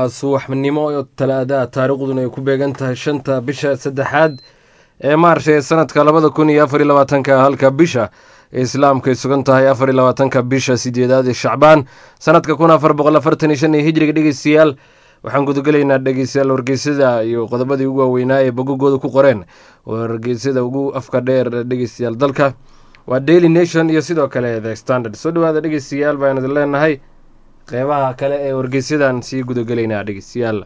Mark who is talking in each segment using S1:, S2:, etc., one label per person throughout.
S1: waa subaxnimo talaada taariikhduna ay ku beegan tahay 5 bisha 3 ee Maarsh ee sanadka 2024 halka bisha islaamka ay sugan tahay 24 bisha 8 ee Shacbaan sanadka 1445 hijriga dhageystayaal waxaan gudagalaynaa dhageystayaal wargeysada iyo qodobadii ugu waaweynaa ee bogogooda ku qoreen wargeysada ugu afka dheer dhageystayaal dalka waa Daily Nation iyo sidoo kale The Standard soo dhawaada dhageystayaal baan idin leenahay qeybaha kale ee wargeysadan sii gudagalaynaa dhageystayaal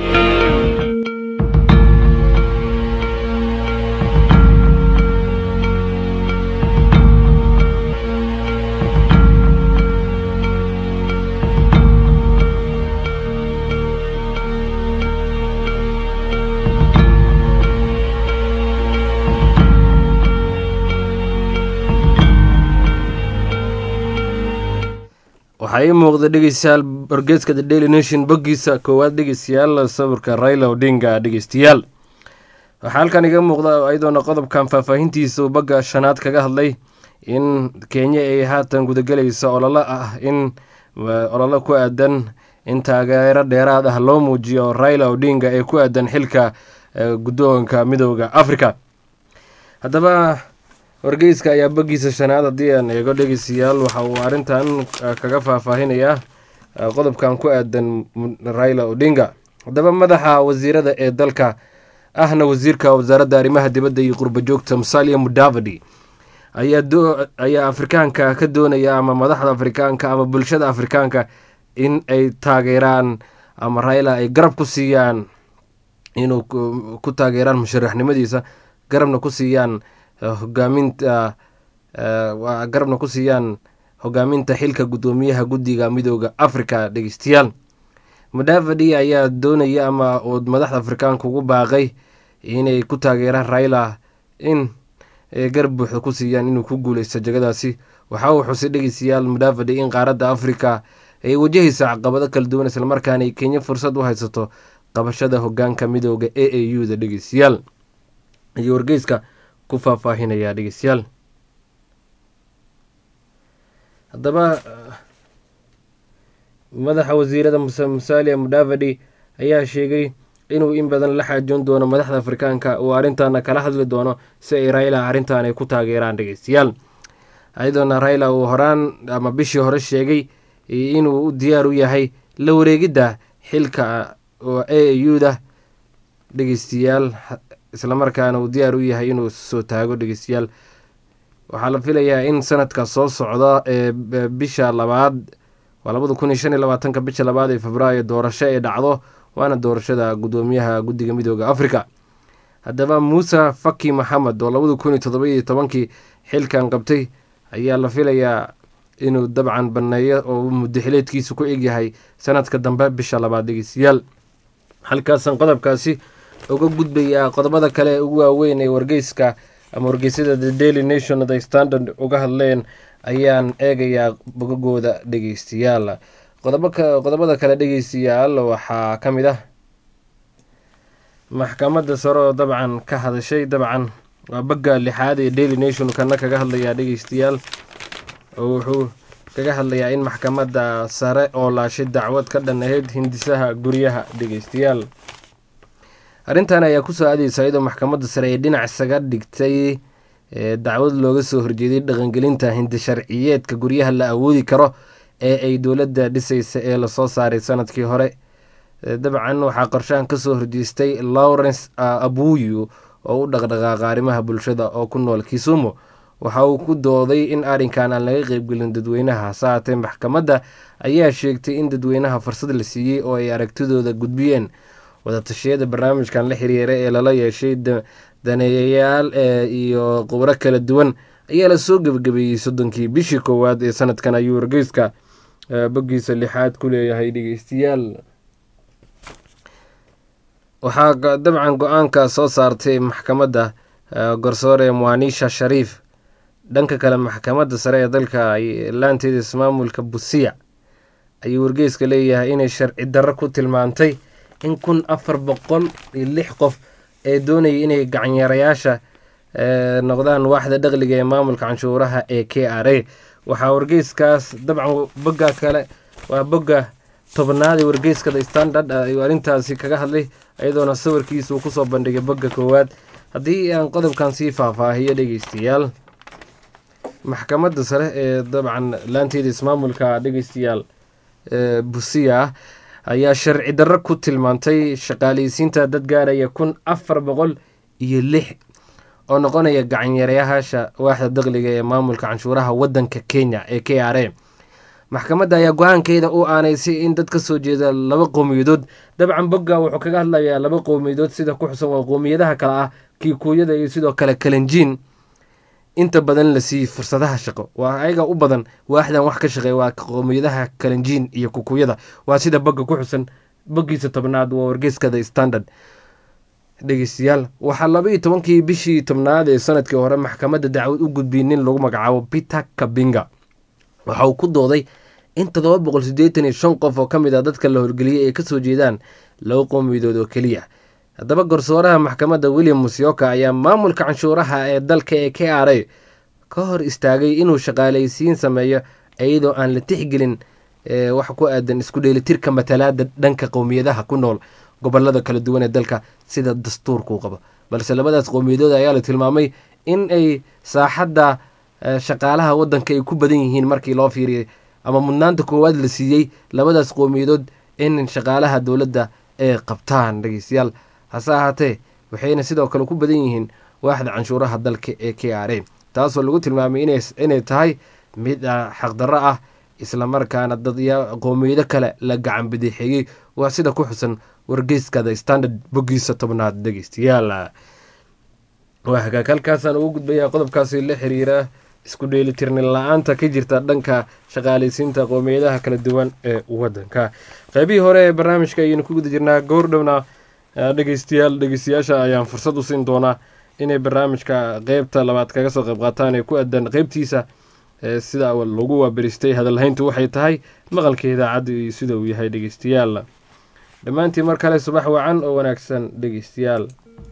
S1: waxay muuqda dhageystayaal wargeyska The Daily Nation boggiisa koowaad dhageystayaal sawirka Raila Odinga dhageystayaal waxaa halkan iga muuqda ayadoona qodobkan faahfaahintiisa uu bogga shanaad kaga hadlay in Kenya ay haatan gudagalayso olole ah in olole ku aadan in taageero dheeraad ah loo muujiyo Raila Odinga ee ku aadan xilka guddoonka midowga Afrika haddaba wargeyska ayaa boggiisa shanaad haddii aan eego dhegeystayaal waxa uu arrintan kaga faahfaahinayaa qodobkan ku aadan Raila Odinga haddaba madaxa wasiirada ee dalka ahna wasiirka wasaaradda arrimaha dibadda iyo qurba joogta Musalia Mudavadi ayaa Afrikaanka ka doonaya ama madaxda Afrikaanka ama bulshada Afrikaanka in ay taageeraan ama Raila ay garab ku siiyaan inuu ku taageeraan musharaxnimadiisa garabna ku siiyaan hogaaminta xilka guddoomiyaha guddiga midowga Afrika dhageystayaal Mudavadi ayaa doonaya ama uu madaxda Afrikaanka ugu baaqay inay ku taageeraan Raila in garab buuxda ku siiyaan inuu ku guuleysto jagadaasi waxa uu xusay dhageystayaal Mudavadi in qaaradda Afrika ay wajahaysa caqabado kala duwan isla markaana ay Kenya fursad u haysato qabashada hoggaanka midowga AU da dhageystayaal iyo wargeyska ku faahfaahinaya dhageystayaal haddaba madaxa wasiirada Musalia Mudavadi ayaa sheegay inuu in badan la xaajoon doono madaxda Afrikaanka oo arrintaana kala hadli doono si ay Raila arrintan ay ku taageeraan dhageystayaal ayadoona Raila uu horaan ama bishii hore sheegay inuu diyaar u yahay la wareegidda xilka AU da dhageystayaal isla markaana uu diyaar u yahay inuu soo taago dhageystayaal waxaa la filayaa in sanadka soo socda ee bisha labaad waa 2025 bisha labaad ee Febraayo doorasho ay dhacdo waana doorashada guddoomiyaha guddiga midowga Afrika haddaba Musa Faki Mohamed oo 2017 xilkan qabtay ayaa la filayaa inuu dabcan baneeyo oo muddaxileedkiisu ku eg yahay sanadka dambe bisha labaad dhageystayaal halkaasan qodobkaasi uga gudbaya qodobada kale ee ugu waaweyn ee wargeyska ama wargeysada The Daily Nation The Standard uga hadleen ayaan eegayaa bogagooda dhageystayaal qodobada kale dhageystayaal waxaa ka mid ah maxkamadda sare oo dabcan ka hadashay dabcan waa bogga lixaad ee Daily Nation kana kaga hadlayaa dhageystayaal oo wuxuu kaga hadlayaa in maxkamadda sare oo laashay dacwad ka dhan ahayd hindisaha guryaha dhageystayaal arrintan ayaa ku soo aadaysa iyadoo maxkamadda sare ee dhinac isaga dhigtay dacwad looga soo horjeeday dhaqangelinta hindi sharciyeedka guryaha la awoodi karo ee ay dowladda dhisaysa ee lasoo saaray sanadkii hore dabcan waxaa qorshahan ka soo horjeestay Lawrence Abuyu oo u dhaqdhaqaaqa arrimaha bulshada oo ku nool Kisumu waxa uu ku dooday in arrinkan aan laga qaybgelin dadweynaha saatee maxkamadda ayaa sheegtay in dadweynaha fursad la siiyey oo ay aragtidooda gudbiyeen wadatashyada barnaamijkan la xiriira ee lala yeeshay daneeyayaal iyo khubaro kala duwan ayaa la soo gebagabeeyey 30 bishii koowaad ee sanadkan ayuu wargeyska boggiisa lixaad ku leeyahay dhageystayaal waxaa dabcan go-aanka soo saartay maxkamadda garsoore Mwanisha Sharif dhanka kale maxkamadda sare ee dalka laanteeda ismaamulka Busia ayuu wargeyska leeyahay inay sharci darro ku tilmaantay in 1406 qof ee doonayay inay gacanyarayaasha noqdaan waaxda dakhliga ee maamulka canshuuraha ee KRA waxaa wargeyskaas dabcan bogga kale waa bogga tobnaad ee wargeyska The Standard ayuu arrintaasi kaga hadlay iyadoona sawirkiisa uu kusoo bandhigay bogga koowaad. haddii aan qodobkan sii faahfaahiyo dhegeystayaal, maxkamadda sare ee dabcan laanteeda ismaamulka dhegeystayaal Busia ayaa sharci darro ku tilmaantay shaqaaleysiinta dad gaaraya 1406 oo noqonaya gacanyareyaasha waaxda dakhliga ee maamulka canshuuraha wadanka Kenya ee KRA. maxkamadda ayaa go-aankeeda u aaneysay in dad ka soo jeeda laba qowmiyadood, dabcan bogga wuxuu kaga hadlayaa laba qowmiyadood sida ku xusan waa qowmiyadaha kale ah Kikuyada iyo sidoo kale Kalenjin, inta badan la siiyey fursadaha shaqo. waa ayaga u badan waaxdan wax ka shaqeeya waa qowmiyadaha Kalenjin iyo Kikuyada, waa sida bogga ku xusan boggiisa 10aad waa wargeyska The Standard. dhegeystayaal, waxaa 12 bishii 10aad ee sanadkii hore maxkamadda dacwad u gudbiyey nin lagu magacaabo Peter Kabinga. waxa uu ku dooday in 785 qof oo ka mid ah dadka la horgeliyey ay ka soo jeedaan laba qowmiyadood oo keliya. haddaba garsooraha maxkamadda William Musyoka ayaa maamulka canshuuraha ee dalka ee KRA ka hor istaagay inuu shaqaaleysiin sameeyo iyadoo aan la tixgelin wax ku aadan isku dheelitirka matalaadda dhanka qowmiyadaha ku nool gobolada kala duwan ee dalka sida dastuurka uu qabo. balse labadaas qowmiyadood ayaa la tilmaamay in ay saaxadda shaqaalaha wadanka ay ku badan yihiin markii loo fiiriyay ama mudnaanta koowaad la siiyey labadaas qowmiyadood in shaqaalaha dowladda ay qabtaan. dhegeystayaal, hase ahaatee waxayna sidoo kale ku badan yihiin waaxda canshuuraha dalka ee KRA, taasoo lagu tilmaamay inay tahay mid xaqdarro ah islamarkaana dad qowmiyado kale la gacan bidixeeyey. waa sida ku xusan wargeyska The Standard boggiisa 10aad. dhegeystayaal, waa hagaag halkaasaan ugu gudbayaa qodobkaasi la xiriira isku dheelitirni la-aanta ka jirta dhanka shaqaaleysiinta qowmiyadaha kala duwan ee wadanka. qaybihii hore ee barnaamijka ayaynu ku guda jirnaa. goordhowna dhegeystayaasha ayaan fursad u siin doonaa inay barnaamijka qeybta labaad kaga soo qayb qaataan ee ku aadan qeybtiisa sida lagu waaberistay hadalhayntu waxay tahay maqalka idaacadda iyo sida uu yahay. dhegeystayaal dhammaantiin mar kale subax wacan oo wanaagsan dhegeystayaal.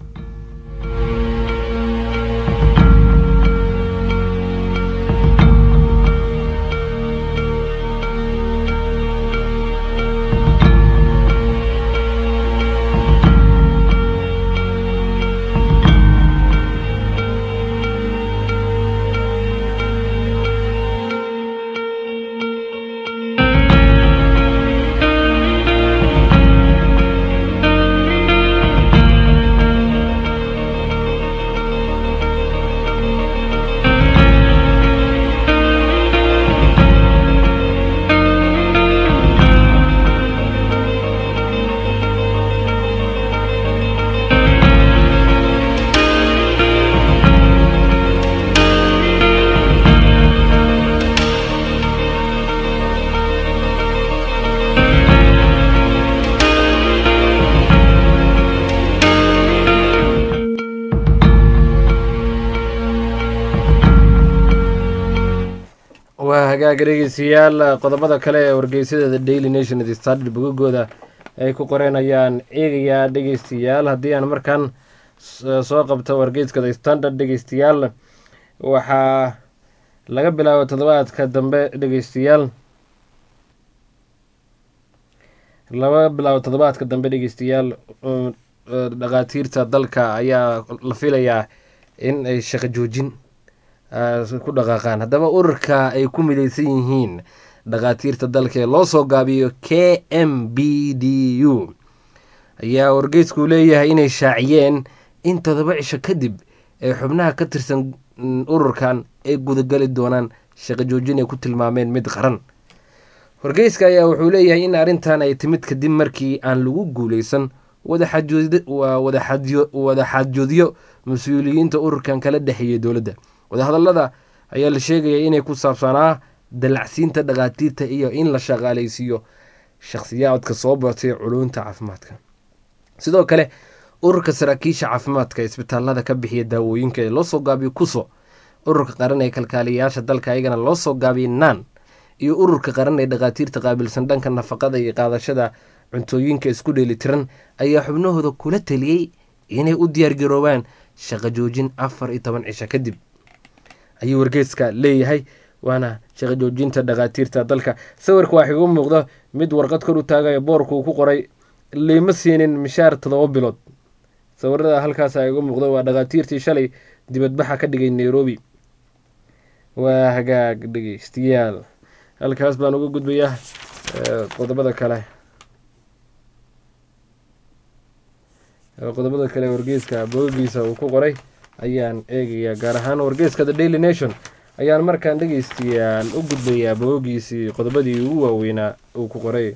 S1: hagaaga dhegeystayaal qodobada kale ee wargeysyada Daily Nation The Standard bogagooda ay ku qoranayaan eegayaa dhegeystayaal. haddii aan markaan soo qabto wargeyska The Standard dhegeystayaal, waxaa laga bilaabo toddobaadka dambe dhegeystayaal dhaqaatiirta dalka ayaa la filayaa in ay shaqo joojin ku dhaqaaqaan. haddaba ururka ay ku midaysan yihiin dhaqaatiirta dalka ee loo soo gaabiyo KMBDU ayaa wargeysku leeyahay inay shaaciyeen in 7 cisho kadib ee xubnaha ka tirsan ururkan ay gudagali doonaan shaqo joojin ay ku tilmaameen mid qaran. wargeyska ayaa wuxuu leeyahay in arrintan ay timid kadib markii aan lagu guuleysan wadaxaajoodyo mas-uuliyiinta ururkan kala dhexeeyay dowladda. wadahadallada ayaa la sheegaya inay ku saabsanaa dalacsiinta dhaqaatiirta iyo in la shaqaaleysiiyo shakhsiyaadka soo bartay culunta caafimaadka. sidoo kale ururka saraakiisha caafimaadka isbitaalada ka bixiya daawooyinka ee loo soo gaabiyo KUSO, ururka qaran ee kalkaaliyayaasha dalka ayagana loo soo gaabiyay NAN, iyo ururka qaran ee dhaqaatiirta qaabilsan dhanka nafaqada iyo qaadashada cuntooyinka isku dheelitiran ayaa xubnahooda kula taliyey inay u diyaargaroobaan shaqo joojin 14 cisho kadib ayuu wargeyska leeyahay. waana shaqo joojinta dhakhaatiirta dalka. sawirka waxaa igu muuqda mid warqad kor u taagaya boorka uu ku qoray liima siinin mishaar 7 bilood. sawirada halkaas igu muuqda waa dhakhaatiirtii shalay dibadbaxa ka dhigay Nairobi. waa hagaag dhegeystayaal, halkaas baan uga gudbayaa qodobada kale. wargeyska boogiisa uu ku qoray ayaan eegayaa, gaar ahaan wargeyska The Daily Nation ayaan markaan dhegeystayaal u gudbayaa boogiisii qodobadii ugu waaweynaa uu ku qoray.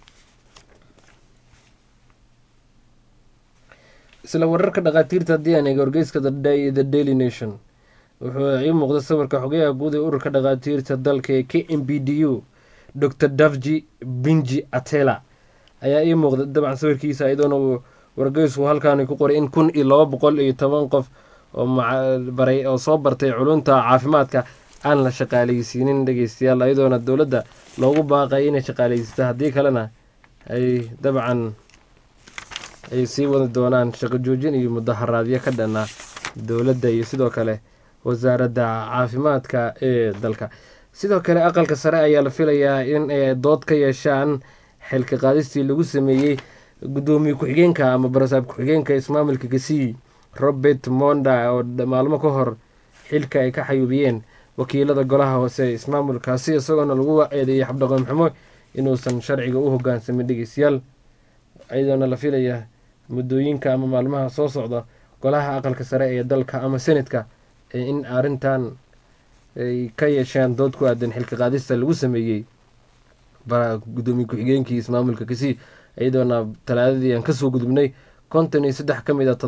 S1: isla wararka dhakhaatiirta haddii aan eega wargeyska The Daily Nation wuxuu ii muuqda sawirka xogayaha guud ee ururka dhakhaatiirta dalka ee KMPDU Dr. Davji Binji Atela ayaa ii muuqda dabcan sawirkiisa, iyadoona wargeysku halkaan ku qoray in 1210 qof oo soo bartay culunta caafimaadka aan la shaqaaleysiinin dhegeystayaal, iyadoona dowladda loogu baaqay inay shaqaaleysiiso, haddii kalena ay dabcan ay sii wadi doonaan shaqo joojin iyo mudaharaadyo ka dhana dowladda iyo sidoo kale wasaaradda caafimaadka ee dalka. sidoo kale aqalka sare ayaa la filayaa in ay dood ka yeeshaan xilka qaadistii lagu sameeyey gudoomiye ku-xigeenka ama barasaab ku-xigeenka ismaamulka Kisii Robert Monda oo maalmo ka hor xilka ay ka xayuubiyeen wakiilada golaha hoose ismaamulkaasi, isagoona lagu eedeeyay xabdhaqan xumo inuusan sharciga u hoggaansamin dhegeystayaal. iyadoona la filayaa muddooyinka ama maalmaha soo socda golaha aqalka sare ee dalka ama senatka in arrintan ay ka yeeshaan dood ku aadan xilka qaadista lagu sameeyey gudoomiye ku-xigeenkii ismaamulka Kisii, iyadoona talaadadii aan kasoo gudubnay 53 ka mid ah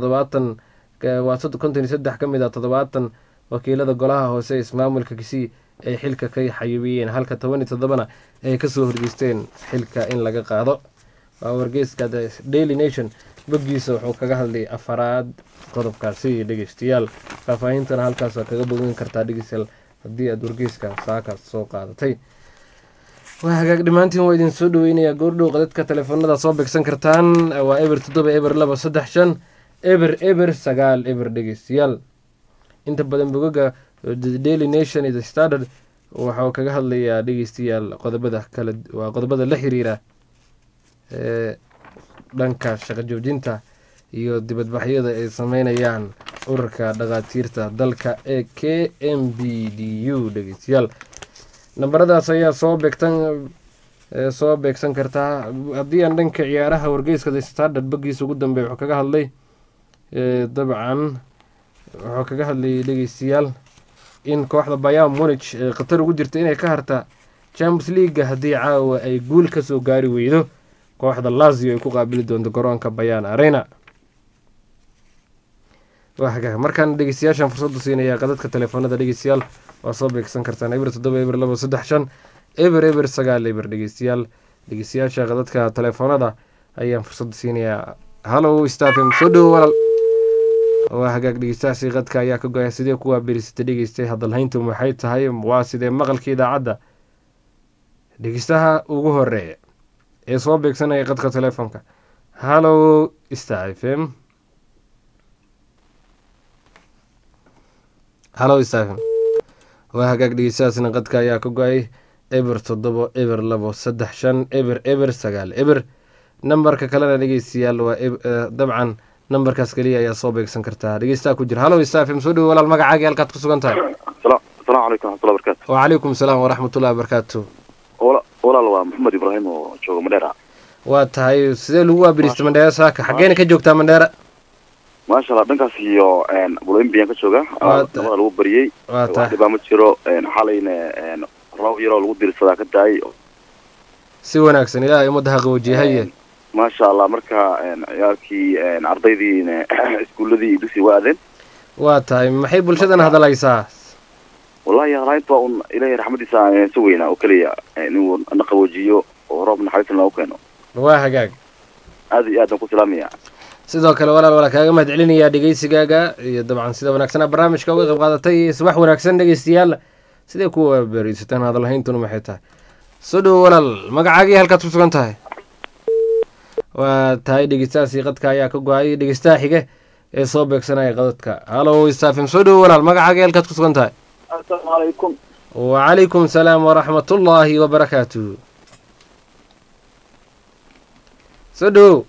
S1: 70 wakiilada golaha hoose ismaamulka Kisii ay xilka ka xayuubiyeen, halka 17 ay kasoo horjeesteen xilka in laga qaado. waa wargeyska The Daily Nation boggiisa wuxuu kaga hadlay afaraad qodobkaasi dhegeystayaal. faahfaahintana halkaas waa kaga bogan kartaa dhegeystayaal haddii aad wargeyska saakaas soo qaadatay. waa hagaag dhammaantiin waa idin soo dhaweynayaa goordhow qadadka telefoonada soo beegsan kartaan waa eber 7 eber 2 3 5 eber eber 9 eber dhegeystayaal. inta badan bogaga The Daily Nation iyo The Standard waxaa kaga hadlayaa dhegeystayaal qodobada kale, waa qodobada la xiriira dhanka shaqo joojinta iyo dibadbaxyada ay sameynayaan ururka dhakhaatiirta dalka ee KMPDU dhegeystayaal. nambaradaas ayaa soo beegsan kartaa. haddii aan dhanka ciyaaraha wargeyska The Standard boggiisa ugu dambeeya wuxuu kaga hadlay dabcan wuxuu kaga hadlayay dhegeystayaal in kooxda Bayern Munich khatar ugu jirta inay ka harta Champions League haddii caawa ay guul ka soo gaari weydo kooxda Lazio ay ku qaabili doonto garoonka Bayern Arena. markaan dhegeystayaashan fursad siinaya qadadka telefoonada dhegeystayaal waa soo beegsan kartaan eber 7 eber 2 3 5 eber eber 9 eber dhegeystayaal. dhegeystayaasha qadadka telefoonada ayaan fursad siinayaa. hallow Stephen soo dhow walaal. waa hagaag dhegeystayaasha qadka ayaa ka go'ay sidee kuwa beerisay dhegeystay hadalhayntu maxay tahay, waa sidee maqalka idaacadda. dhegeystaha ugu horeeya ee soo beegsanaya qadka telefoonka. hallow Stephen. hallow Stephen. waa hagaag dhegeystayaasna qadka ayaa ka go'ay eber 7 eber 2 3 5 eber eber 9 eber. nambarka kalena dhegeystayaal waa dabcan nambarkaas kaliya ayaa soo beegsan kartaa. dhegeystaha ku jira. hallow Stephen soo dhow walaal, magacaaga halkaad ku sugan tahay.
S2: السلام عليكم ورحمة الله وبركاته.
S1: وعليكم السلام ورحمة الله وبركاته.
S2: walaal waa Maxamed Ibrahim oo jooga Mandheera.
S1: waa tahay sidee lagu waabirista Mandheera saaka xageena ka joogtaa Mandheera?
S2: maasha Allah dhankaas iyo Bolivia ka jooga nabada lagu bariyay wax ma jiro xalayna roob yaro lagu dirsadaa ka taay
S1: si wanaagsan ilaahay umada qaboojiyahay.
S2: maasha Allah marka ciyaarkii ardaydiina iskuuladii dusi waadeen.
S1: waa tahay maxay bulshadana hadlaysaa?
S2: والله رايت وان إلهي رحمتي سوينا وكليا إنه نقوجيو وربنا حريتنا وكانوا.
S1: واهجاج.
S2: هذه أدم كسلامية.
S1: sidoo kale walaal kaaga mahad celinayaa dhageysigaaga iyo dabcan sida wanaagsan barnaamijka uga qayb qaadatay. subax wanaagsan dhageystayaal, sidee ku beerisataan hadalhayntuna maxay tahay? soo dhow walaal, magacaaga halkaad ku sugan tahay? waa tahay dhegeystaasi qadka ayaa ka go'ay. dhegeystaha xige ee soo beegsanaya qadadka. hallow Stephen soo dhow walaal, magacaaga halkaad ku sugan tahay?
S3: السلام عليكم.
S1: wacalaykum salaam waraxmat ullaahi wabarakaatuhu. soo dhowow.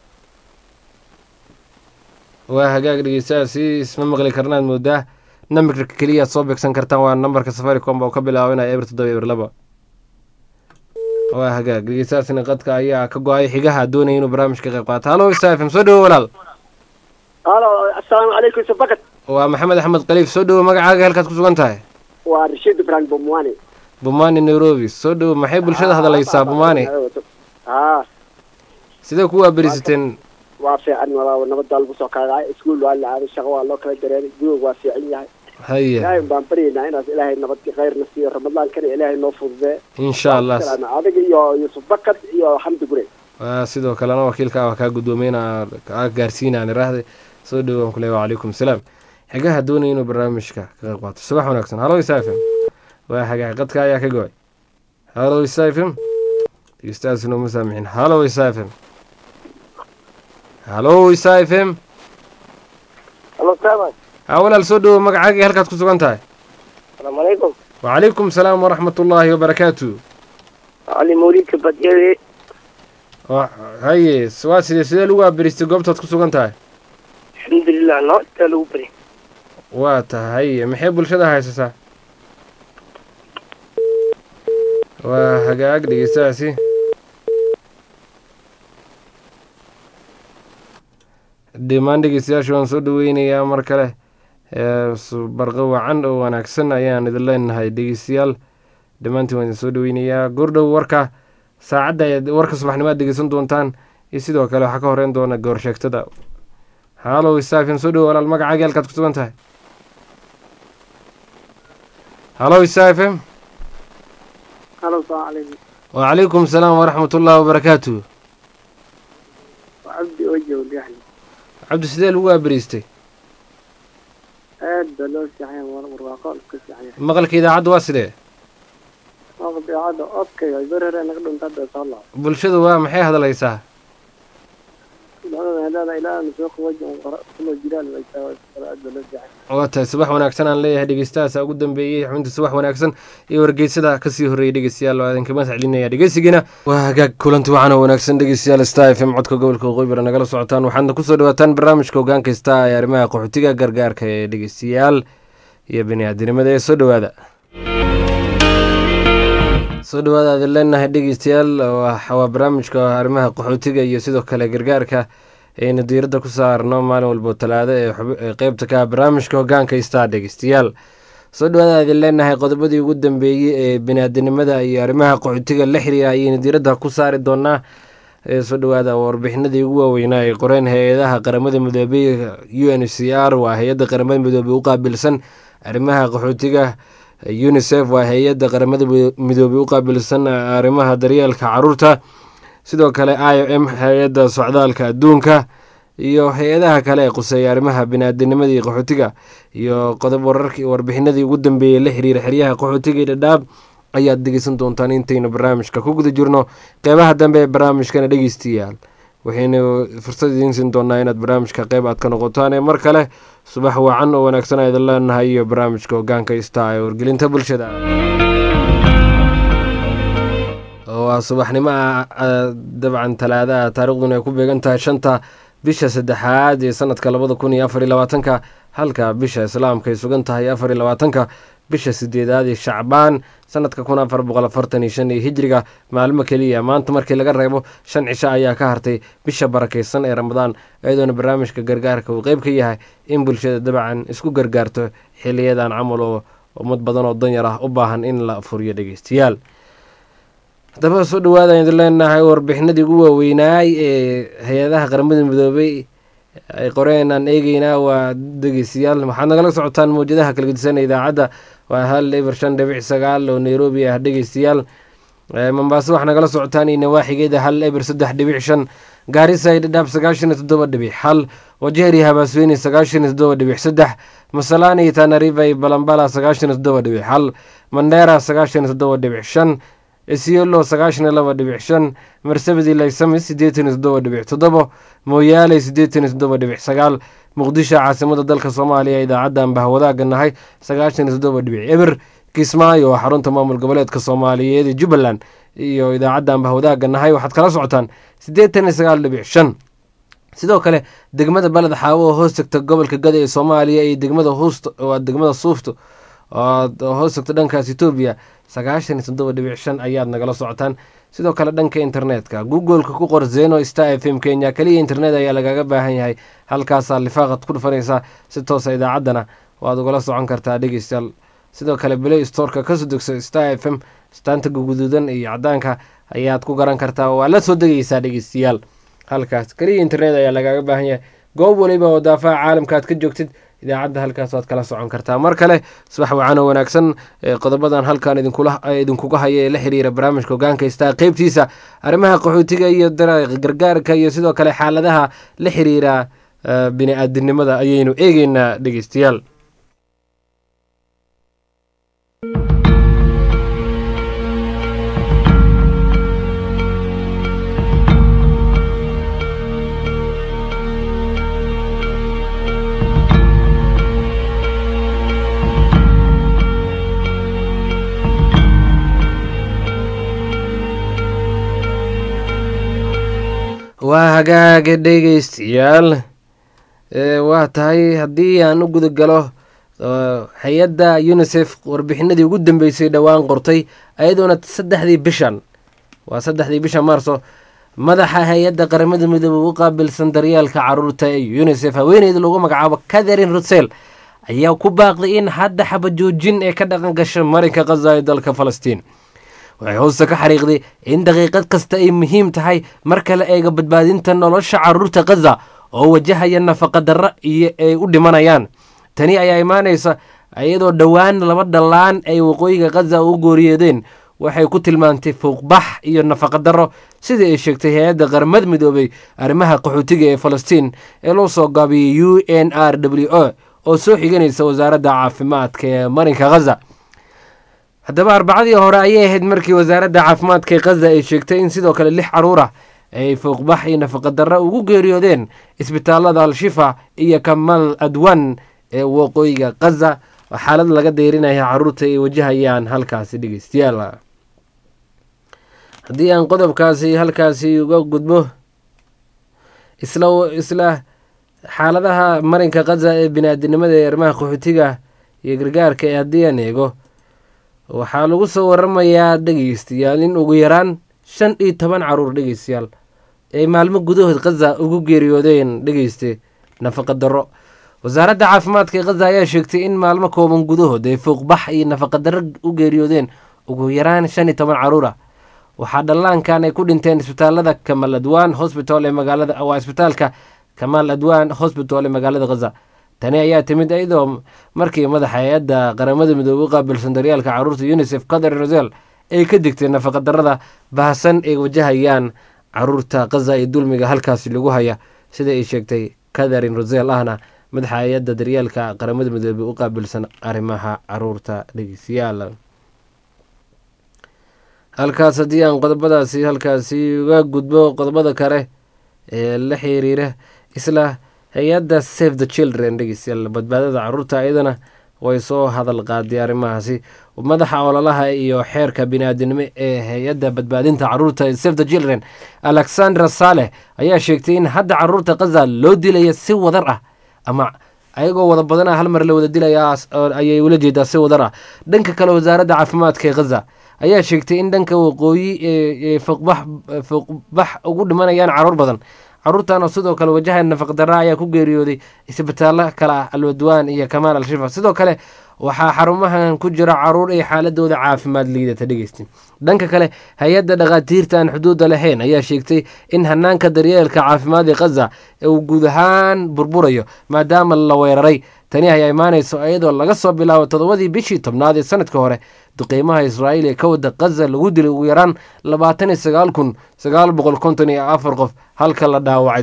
S1: waa hagaag dhegeystayaasi isma maqli karnaad moodaa. nambarka keliyaad soo beegsan kartaan waa nambarka safaricom oo ka bilaabinaya eber 7 eber 2. waa hagaag dhegeystayaasina qadka ayaa ka go-ay xigaha doonaya inuu barnaamijka qayb qaato. halo safm soo dhowo walaal.
S3: halo assalaamu calaykum sabakad.
S1: waa maxamed axmed khaliif soo dhowo. magacaaga halkaad ku sugan tahay?
S3: waa Rashid Ibrahim Bumwani.
S1: Bumwani Nairobi. soo dhowo. maxay bulshada hadlaysaa Bumwani? sidee kuwa berisateen?
S3: waa fiican walaal nabadda lagu soo kaagay iskuul waa la aaday shaqo waa loo kala dareeray guriga waa fiican yahay.
S1: haye
S3: ilaahay baan baryaynaa inaad ilaahay nabad khayr na siiyo ramadaan kana ilaahay noo fududee
S1: insha allah.
S3: adiga iyo Yusuf Bakad iyo Xamdi Gure.
S1: sidoo kalena wakiilka waa kaa guddoomeyna kaa gaarsiinaan iraahday. soo dhowaan ku leeyahay wacalaykum salaam. xigaha doonaya inuu barnaamijka ka qayb qaato. subax wanaagsan. halo isafm. waa xagaha qadka ayaa ka go-ay. halo isafm. dhegeystayaasina uma saamixin. halo isafm. halo isafm.
S3: halo salaam.
S1: walaal soo dhowo. magacaaga halkaad ku sugan tahay?
S3: assalaamu calaykum.
S1: wacalaykum salaam waraxmat ullaahi wabarakaatu.
S3: ali mawlidka badiyay.
S1: haye waa sidee lagu aberistay goobtaad ku sugan tahay?
S3: alxamdulilah noota lagu bari.
S1: waa tahay maxay bulshada haysataa? waa hagaag dhegeystayaasi. dhammaan dhegeystayaasha waan soo dhaweynayaa mar kale. barqo wacan oo wanaagsan ayaan idin leenahay dhegeystayaal. dhammaantiin waan idin soo dhaweynayaa. goordhow warka saacadda warka subaxnimo aad dhegeysan doontaan iyo sidoo kale waxaa ka horeyn doona goor sheegtada. halo isafm soo dhowo walaal. magacaaga halkaad ku sugan tahay? halo isafm.
S3: halo salaamu calaykum.
S1: wacalaykum salaam waraxmat ullaahi wabarakaatu.
S3: cabdi oo jooga yaxni.
S1: cabdi sidee lagu aabariistay?
S3: aad baa loo fiican warwaaqo iska fiican yahay.
S1: maqalka idaacadda waa sidee?
S3: idaacadda odkayga berere naga dhunta hadda soo laab.
S1: bulshadu waa maxay hadlaysaa? waa tahay subax wanaagsan aan leeyahay dhegeystahaasa ugu dambeeyey xubinta subax wanaagsan iyo wargeysada kasii horreeyay dhegeystayaal oo aadan kama saclinaya dhegeysigiina waa hagaag kulanti wacan oo wanaagsan dhegeystayaal star fm codka gobolka waqooyi bari nagala socotaan waxaadna kusoo dhawaataan barnaamijka hogaanka star ee arrimaha qaxootiga gargaarka ee dhegeystayaal iyo biniaadanimada ee soo dhawaada adin leenahay dhegeystayaal. waa barnaamijka arrimaha qaxootiga iyo sidoo kale gargaarka aynu diiradda ku saarno maalin walbo talaado ee qeybta ka barnaamijka hogaanka star dhegeystayaal. soo dhawaada adin leenahay qodobadii ugu dambeeyey ee biniaadanimada iyo arrimaha qaxootiga la xiriira ayaynu diiradda ku saari doonaa. soo dhawaada warbixinadii ugu waaweynaa ay qoreen hay-adaha qaramada midoobey UNHCR waa hay-adda qaramada midoobey u qaabilsan arrimaha qaxootiga. UNICEF waa hay-adda qaramada midoobey u qaabilsan arrimaha daryeelka caruurta. sidoo kale IOM hay-adda socdaalka adduunka iyo hay-adaha kale ee quseeya arrimaha biniaadanimada iyo qaxootiga iyo qodob warbixinadii ugu dambeeyey la xiriira xeryaha qaxootiga iyo dhadhaab ayaad dhegeysan doontaan intaynu barnaamijka ku guda jirno. qeybaha dambe ee barnaamijkana dhegeystayaal waxaynu fursad idiin siin doonaa inaad barnaamijka qeyb aad ka noqotaan ee mar kale subax wacan oo wanaagsan aydan leenahay iyo barnaamijka hogaanka star ee wargelinta bulshada. waa subaxnimo dabcan talaadaha taariikhduna ay ku beegan tahay 5 bisha 3 ee sanadka 2024 halka bisha islaamka ay sugan tahay 24 bisha 8 ee shacbaan sanadka 1445 ee hijriga. maalmo keliya maanta markii laga reebo 5 cisho ayaa ka hartay bisha barakeysan ee ramadaan iyadoona barnaamijka gargaarka uu qeyb ka yahay in bulshada dabcan isku gargaarto xiliyadan camal oo ummad badan oo danyar ah u baahan in la furiyo dhegeystayaal. haddaba soo dhawaada idin leenahay warbixinadii ugu waaweynaay ee hay-adaha qaramada midoobey ay qoreen aan eegeynaa waa dhegeystayaal. waxaad nagala socotaan mawjadaha kala gedisan idaacadda waa 1.5.9 oo Nairobi ah dhegeystayaal. Mombasa waxaa nagala socotaan in nawaaxigeeda 1.3.5 Garissa ay dhadhaab 97.1 Wajir Habasweyne 97.3 Masalani Tana River Balambala 97.1 Mandera 97.5 Isiolo 92.5 Marsabit Laysami 87.7 Moyale 87.9 Muqdisho caasimada dalka Soomaaliya idaacadda bahwada ganahay 97.0 kismaayo oo xarunta maamul goboleedka soomaaliyeed ee jubbaland iyo idaacaddan bahwadaaga nahay waxaad kala socotaan 89.5. sidoo kale degmada baled xaawo oo hoos tagta gobolka gada ee soomaaliya iyo degmada suufto oo hoos tagta dhankaas etoobiya 97.5 ayaad nagala socotaan. sidoo kale dhanka internetka googleka ku qor zeno star fm kenya kaliya internet ayaa lagaga baahan yahay, halkaasaa lifaaqad ku dhufanaysaa si toosa idaacaddana waad ugala socon kartaa dhegeystayaal. sidoo kale play storeka kasoo degso star fm staanta guduudan iyo cadaanka ayaad ku garan kartaa, waa la soo degaysaa dhegeystayaal. halkaas kaliya internet ayaa lagaaga baahan yahay, goob waliba oo daafaha caalamka aad ka joogtid idaacadda halkaas waad kala socon kartaa. mar kale subax wacan oo wanaagsan. qodobadan halkan idinkuga haya ee la xiriira barnaamijka hogaanka star qeybtiisa arrimaha qaxootiga iyo gargaarka iyo sidoo kale xaaladaha la xiriira bini-aadinimada ayaynu eegeynaa dhegeystayaal. waa hagaaga dhegeystayaal, waa tahay haddii aan u guda galo hay-adda unisef warbixinadii ugu dambeysay dhowaan qortay ayadoona 3 bisha maarso madaxa hay-adda qaramada midoobe ugu qaabilsan daryeelka caruurta ee unisef haweeneyda lagu magacaabo Catherine Russell ayaa ku baaqday in hadda xabajoojin ee ka dhaqan gasha marinka Gaza ee dalka Falastiin. waxay hoosta ka xariiqday in daqiiqad kasta ay muhiim tahay marka la eego badbaadinta nolosha caruurta Gaza oo wajahaya nafaqa darro iyo ay u dhimanayaan. tani ayaa imaanaysa iyadoo dhowaan 2 dhalaan ay waqooyiga Gaza u gooriyeedeen. waxay ku tilmaantay fuuqbax iyo nafaqa darro sidii ay sheegtay hay-adda qaramada midoobay arrimaha qaxootiga ee Falastiin ee loo soo gaabiyey UNRWA oo soo xiganaysa wasaaradda caafimaadka ee marinka Gaza. haddaba arbacadii hore ayay ahayd markii wasaaradda caafimaadka ee Gaza ay sheegtay in sidoo kale 6 caruur ah ay fuuqbax iyo nafaqa darro ugu geeriyoodeen isbitaalada al-shifa iyo kamal adwan ee waqooyiga Gaza. xaalad laga dheerinaya caruurta ay wajahayaan halkaasi dhegeystayaal. haddii aan qodobkaasi halkaasi uga gudbo isla xaaladaha marinka Gaza ee bini'aadanimada ee arrimaha qaxootiga iyo gargaarka ee haddii aan eego waxaa lagu soo waramayaa dhegeystayaal in ugu yaraan 15 caruur dhegeystayaal ay maalmo gudahood Gaza ugu geeriyoodeen dhegeyste nafaqa darro. wasaaradda caafimaadka ee Gaza ayaa sheegtay in maalmo kooban gudahood ay fuuqbax iyo nafaqa darro u geeriyoodeen ugu yaraan 15 caruur ah. waxaa dhallaankan ay ku dhinteen isbitaalada Kamal Adwan Hospital ee magaalada isbitaalka Kamal Adwan Hospital ee magaalada Gaza. tani ayaa timid iyadoo markii madaxa hay-adda qaramada midoobay u qaabilsan daryeelka caruurta UNICEF Catherine Russell ay ka digtay nafaqa darrada baahsan ay wajahayaan caruurta Gaza ee dulmiga halkaasi lagu haya, sida ay sheegtay Catherine Russell ahna madaxa hay-adda daryeelka qaramada midoobay u qaabilsan arrimaha caruurta dhegeystayaal. halkaas haddii aan qodobadaasi halkaasi uga gudbo qodobada kale ee la xiriira isla hay-adda Save the Children dhegeystayaal badbaadada caruurta iyadana way soo hadal qaaday arrimahaasi. madaxa ololaha iyo xeerka bini'aadanimo ee hay-adda badbaadinta caruurta ee Save the Children Alexandra Saleh ayaa sheegtay in hadda caruurta Gaza loo dilaya si wadar ah ama ayagoo wada badana hal mar la wada dilaya ayay ula jeedaa si wadar ah. dhanka kale wasaaradda caafimaadka ee Gaza ayaa sheegtay in dhanka waqooyi ee fuuqbax ugu dhimanayaan caruur badan. caruurtan oo sidoo kale wajaha nafaqa darro ayaa ku geeriyooday isbitaallo kale ah Al-Wadwan iyo Kamal al-Shifa. sidoo kale waxaa xarumahan ku jira caruur ay xaaladooda caafimaad liidata dhegeystin. dhanka kale hay-adda dhakhaatiirta aan xuduudda lahayn ayaa sheegtay in hanaanka daryeelka caafimaad ee Gaza uu guud ahaan burburayo maadaama la weeraray. tani ayaa imaanayso iyadoo laga soo bilaabo 7 bishii 10 ee sanadka hore duqeymaha Israa'iil ee ka wada Gaza lagu dilay ugu yaraan 29,954 qof halka la dhaawacay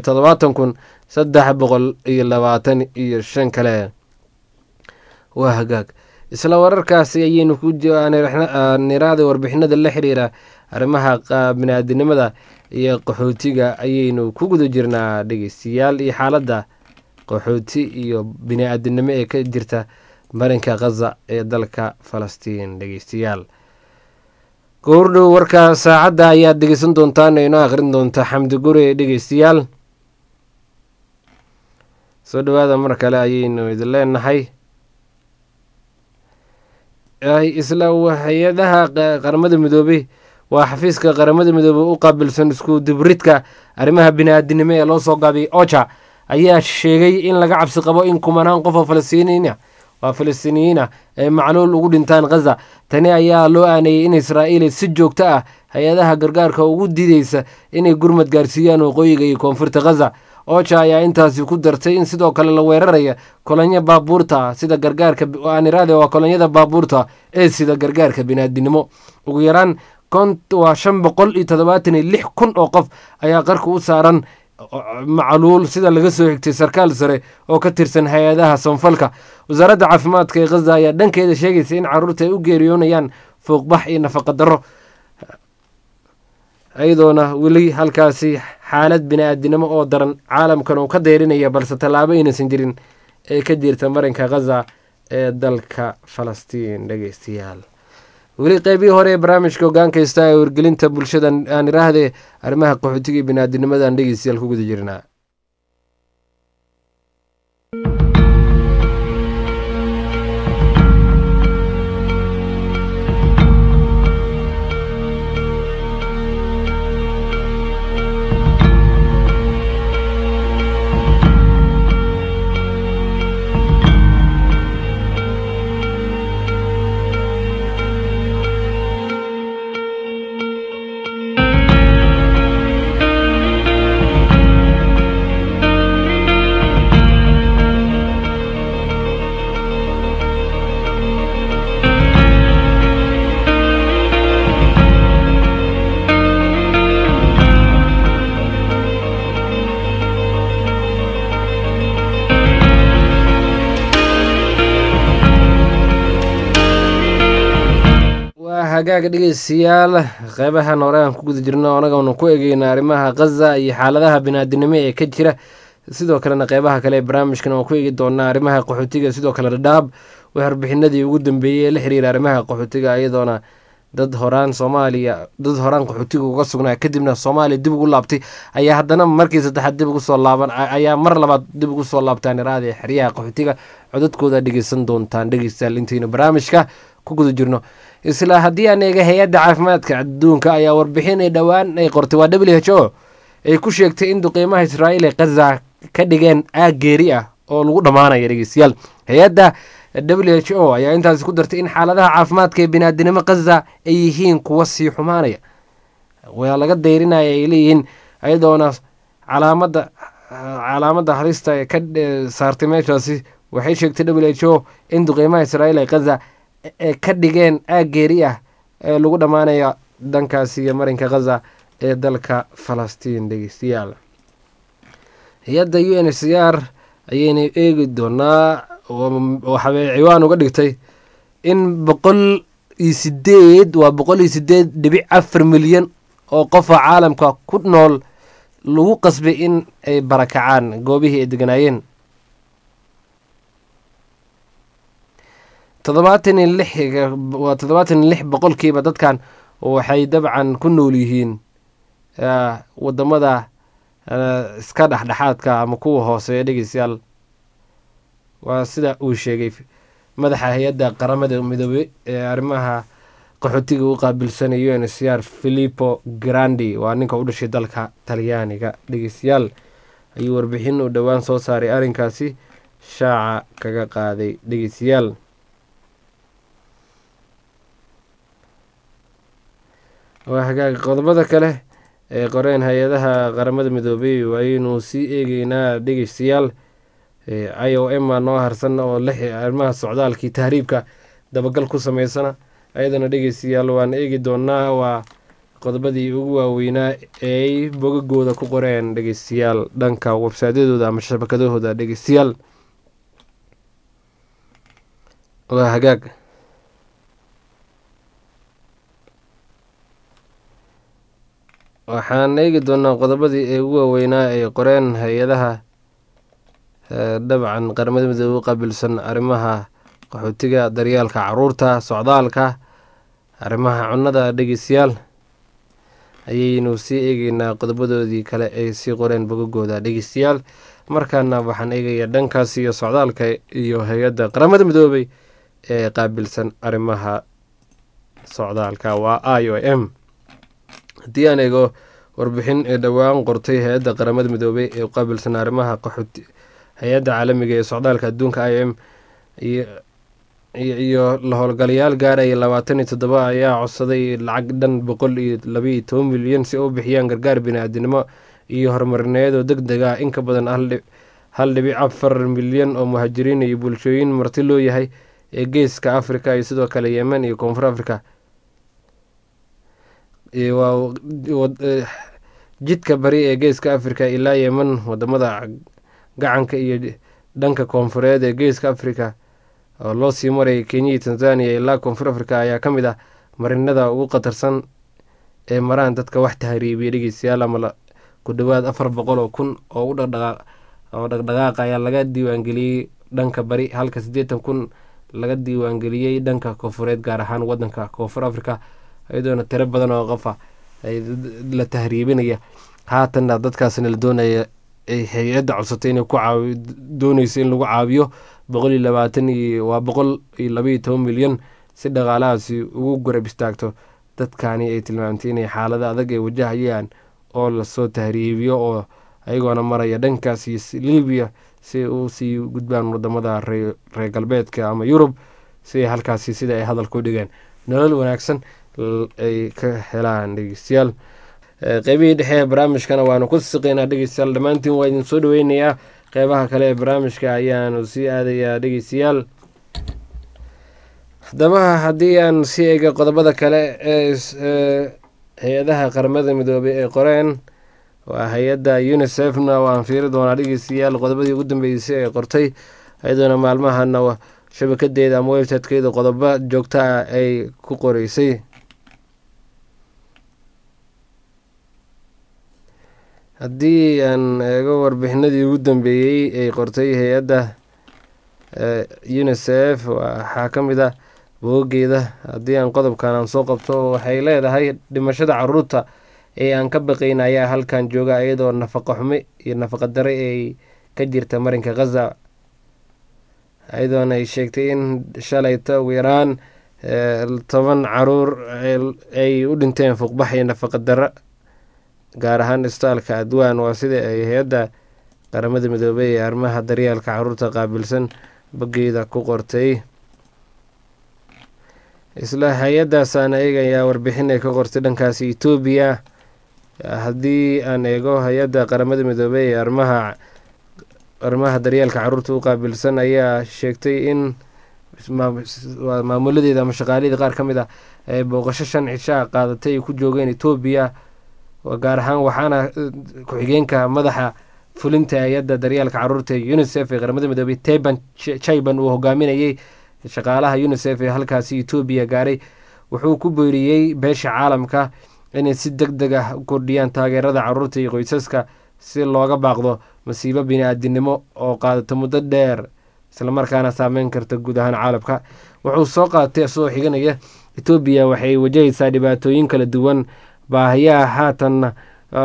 S1: 70,325 kale. waa hagaag isla wararkaasi ayaynu ku niraada warbixinada la xiriira arrimaha bini'aadanimada iyo qaxootiga ayaynu ku guda jirnaa dhegeystayaal iyo xaaladda qaxooti iyo bini'aadanimo ee ka jirta marinka khaza ee dalka falastiin. dhegeystayaal goordhow warka saacadda ayaad dhegeysan doontaan inoo akhrin doonta xamdi gure. dhegeystayaal soo dhawaada mar kale ayaynu idin leenahay. isla hay-adaha qaramada midoobey waa xafiiska qaramada midoobey u qaabilsan isku dibridka arrimaha bini-aadinimo ee loo soo gaabiyey ocha ayaa sheegay in laga cabsi qabo in kumanaan qof oo falastiiniyiina ay macluul ugu dhintaan khaza. tani ayaa loo aaneeyey in israa'iil si joogto ah hay-adaha gargaarka ugu diideysa inay gurmad gaarsiiyaan waqooyiga iyo koonfurta khaza. ocha ayaa intaasi ku dartay in sidoo kale la weeraraya kolonyo baabuurta sida gargaarka aaniraade waa kolonyada baabuurta ee sida gargaarka biniaadinimo. ugu yaraan waa 576 kun oo qof ayaa qarka u saaran macluul sida laga soo xigtay sarkaal sare oo ka tirsan hay-adaha samfalka. wasaaradda caafimaadka ee khaza ayaa dhankeeda sheegaysa in caruurta ay u geeriyoonayaan fuuqbax iyo nafaqa darro, ayadoona weli halkaasi xaalad bini-aadinimo oo daran caalamkan uu ka deyrinaya, balse tallaabo inaysan jirin ee ka jirta marinka khaza ee dalka falastiin. dhegeystayaal weli qeybihii hore ee barnaamijka hoggaanka heysta ee wargelinta bulshada aan iraahde arrimaha qaxootiga iyo bini-aadinimadan dhegeystayaal ku guda jirnaa. hagaaga dhegeystayaal qeybahan hore aan ku guda jirno anagana ku egeyna arrimaha khaza iyo xaaladaha biniaadinimo ee ka jira. sidoo kalena qeybaha kale ee barnaamijkan waan ku eegi doonaa arrimaha qaxootiga, sidoo kale dhadhaab warbixinadii ugu dambeeyey ee la xiriira arrimaha qaxootiga, iyadoona dad horaan qaxootiga uga sugnaa kadibna soomaaliya dib ugu laabtay ayaa haddana markii saddexaad dib ugu soo laaban ayaa mar labaad dib ugu soo laabtaan iraada xeryaha qaxootiga. codadkooda dhegeysan doontaan dhegeystayaal intaynu barnaamijka ku guda jirno. isla haddii aan eega hay-adda caafimaadka adduunka ayaa warbixin ay dhowaan ay qortay waa WHO ay ku sheegtay in duqeymaha Israa'iil ee Gaza ka dhigeen aag geeri ah oo lagu dhamaanayo. dhegeystayaal hay-adda WHO ayaa intaasi ku dartay in xaaladaha caafimaadka ee biniaadinimo Gaza ay yihiin kuwa sii xumaanaya, waa laga deyrinaya ay leeyihiin, ayadoona calaamada halista ee ka saartay meeshaasi waxay sheegtay WHO in duqeymaha Israa'iil ee Gaza ee ka dhigeen aag geeri ah ee lagu dhamaanaya dankaasi iyo marinka Gaza ee dalka Falastiin. dhegeystayaal hay-adda UNHCR ayayna eegi doonaa waxay ciwaan uga dhigtay in 108.4 milyan oo qofa caalamka ku nool lagu qasbay in ay barakacaan goobihii ay deganaayeen. 76 boqolkiiba dadkan waxay dabcan ku nool yihiin wadamada iska dhexdhexaadka ama kuwa hooseeya. dhegeystayaal waa sida uu sheegay madaxa hay-adda qaramada midoobey ee arrimaha qaxootiga u qaabilsan UNHCR Filippo Grandi, waa ninka u dhashay dalka Talyaaniga. dhegeystayaal ayuu warbixin u dhowaan soo saaray arrinkaasi shaaca kaga qaaday. dhegeystayaal waa hagaag qodobada kale ee qoreen hay-adaha qaramada midoobey waaynu sii eegeynaa. dhegeystayaal IOM noo harsan oo arrimaha socdaalkii tahriibka dabagal ku sameysana ayadana dhegeystayaal waan eegi doonaa. waa qodobadii ugu waaweynaa eeay bogagooda ku qoreen dhegeystayaal dhanka websaadyadooda ama shabakadahooda. dhegeystayaal waa hagaag waxaan eegi doonaa qodobadii ee ugu waaweynaa ay qoreen hay-adaha dabcan qaramada midoobey u qaabilsan arrimaha qaxootiga, daryeelka caruurta, socdaalka, arrimaha cunnada dhegeystayaal ayaynu sii eegeynaa qodobadoodii kale ay sii qoreen bogagooda dhegeystayaal. markaana waxaan eegayaa dhankaas iyo socdaalka iyo hay-adda qaramada midoobay ee qaabilsan arrimaha socdaalka waa IOM. haddii aan eego warbixin ee dhowaan qortay hay-adda qaramada midoobay ee qaabilsan arrimaha hay-adda caalamiga ee socdaalka adduunka IOM iyo la howlgalayaal gaaraya 27 ayaa codsaday lacag dhan 112 milyan si u bixiyaan gargaar bini-aadinimo iyo horumarineed oo deg deg ah. in ka badan 1.4 milyan oo muhaajiriin iyo bulshooyin marti loo yahay ee geeska Afrika iyo sidoo kale Yemen iyo Koonfur Afrika. jidka bari ee geeska Afrika ilaa Yemen, wadamada gacanka iyo dhanka koonfureed ee geeska Afrika oo loo sii maray Kenya iyo Tanzania ilaa Koonfur Afrika ayaa ka mid ah marinada ugu khatarsan ee maraan dadka wax tahriibiya dhegeystayaal. ama ku dhawaad 400,000 oo u dhaqdhaqaaq ayaa laga diiwaangeliyey dhanka bari, halka 80,000 laga diiwaangeliyey dhanka koonfureed, gaar ahaan wadanka Koonfur Afrika, iyadoona tiro badan oo qof ay la tahriibinaya. haatanna dadkaasna la doonaya ay hay-adda codsatay inay doonayso in lagu caawiyo 112 milyan si dhaqaalahaasi ugu garab istaagto dadkani ay tilmaamtay inay xaalada adag ay wajahayaan oo lasoo tahriibiyo oo ayagoona maraya dhankaasi Liibiya si uu sii gudbaan wadamada reer galbeedka ama Yurub si halkaasi sida ay hadalku dhigeen nolol wanaagsan ay ka helaan dhegeystayaal. qeybihii dhexe ee barnaamijkana waanu ku siqeynaa dhegeystayaal. dhammaantiin waa idin soo dhaweynayaa. qeybaha kale ee barnaamijka ayaanu sii aadayaa dhegeystayaal. haddaba haddii aan sii eega qodobada kale ee hay-adaha qaramada midoobay ee qoreen, waa hay-adda UNICEF-na waan fiiri doonaa dhegeystayaal qodobadii ugu dambeysay ee qortay, iyadoona maalmahana shabakadeeda ama websitekeeda qodobo joogto ah ay ku qoreysay. haddii aan eego warbixinadii ugu dambeeyey ay qortay hay-adda UNICEF waxaa ka mid ah boogeeda. haddii aan qodobkan aan soo qabto, waxay leedahay dhimashada caruurta ee aan ka baqayn ayaa halkan jooga, iyadoo nafaqo xumo iyo nafaqa dare ay ka jirta marinka Gaza, iyadoona ay sheegtay in shalayta ugu yaraan 10 caruur ay u dhinteen fuuqbax iyo nafaqa dare, gaar ahaan isbitaalka Adwaan. waa sida ay hay-adda qaramada midoobay ee arrimaha daryeelka caruurta qaabilsan bogeeda ku qortay. isla hay-addaasaan eegayaa warbixin ay ka qortay dhankaasi Etoobiya. haddii aan eego hay-adda qaramada midoobay ee arrimaha daryeelka caruurta u qaabilsan ayaa sheegtay in maamuladeeda ama shaqaaladeeda qaar ka mid ah ee booqasho 5 cisho qaadatay ay ku joogeen Etoobiya, gaar ahaan waxaana ku-xigeenka madaxa fulinta hay-adda daryeelka caruurta ee UNICEF ee qaramada midoobay Chaiban uu hogaaminayay shaqaalaha UNICEF ee halkaasi Etoobiya gaaray. wuxuu ku booriyey beesha caalamka inay si deg deg ah u kordhiyaan taageerada caruurta iyo qoysaska si looga baaqdo masiibo bini-aadinimo oo qaadato muddo dheer islamarkaana saameyn karta guud ahaan caalamka. wuxuu soo qaatay asagoo xiganaya Etoobiya waxay wajahaysaa dhibaatooyin kala duwan, baahiyaha haatanna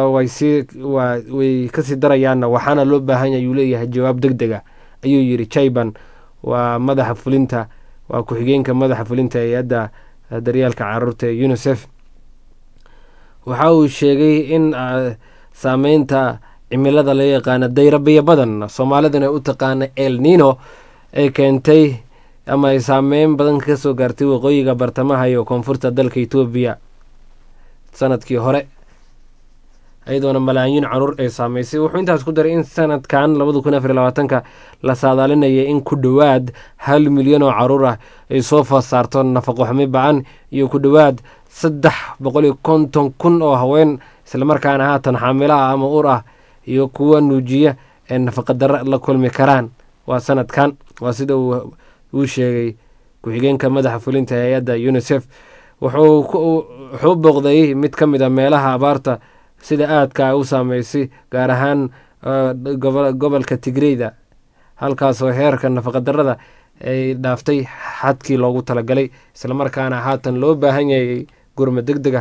S1: way kasii darayaanna, waxaana loo baahan yahay, ayuu leeyahay, jawaab deg deg ah, ayuu yiri Chaiban. waa madaxa fulinta, waa ku-xigeenka madaxa fulinta hay-adda daryeelka caruurta ee UNICEF. waxa uu sheegay in saameynta cimilada la yaqaana dayrabiya badan, soomaalidana u taqaana El Nino, ay keentay ama ay saameyn badan ka soo gaartay waqooyiga bartamaha iyo koonfurta dalka Etoobiya sanadkii hore, iyadoona malaayiin caruur ay saameysay. wuxuu intaas ku daray in sanadkan 2024 la saadaalinaya in ku dhowaad 1 milyan oo caruur ah ay soo fasaarto nafaqo xumo ba'an iyo ku dhowaad 350,000 oo haween islamarkaana haatan xaamilo ah ama ur ah iyo kuwa nuujiya ee nafaqa darro la kulmi karaan. waa sanadkan, waa sida uu sheegay ku-xigeenka madaxa fulinta hay-adda UNICEF. wuxuu booqday mid ka mid a meelaha abaarta sida aadka u saameysay, gaar ahaan gobolka Tigrayda, halkaasoo heerka nafaqa darrada ay dhaaftay xadkii loogu talagalay islamarkaana haatan loo baahan yahay gurmad deg deg ah.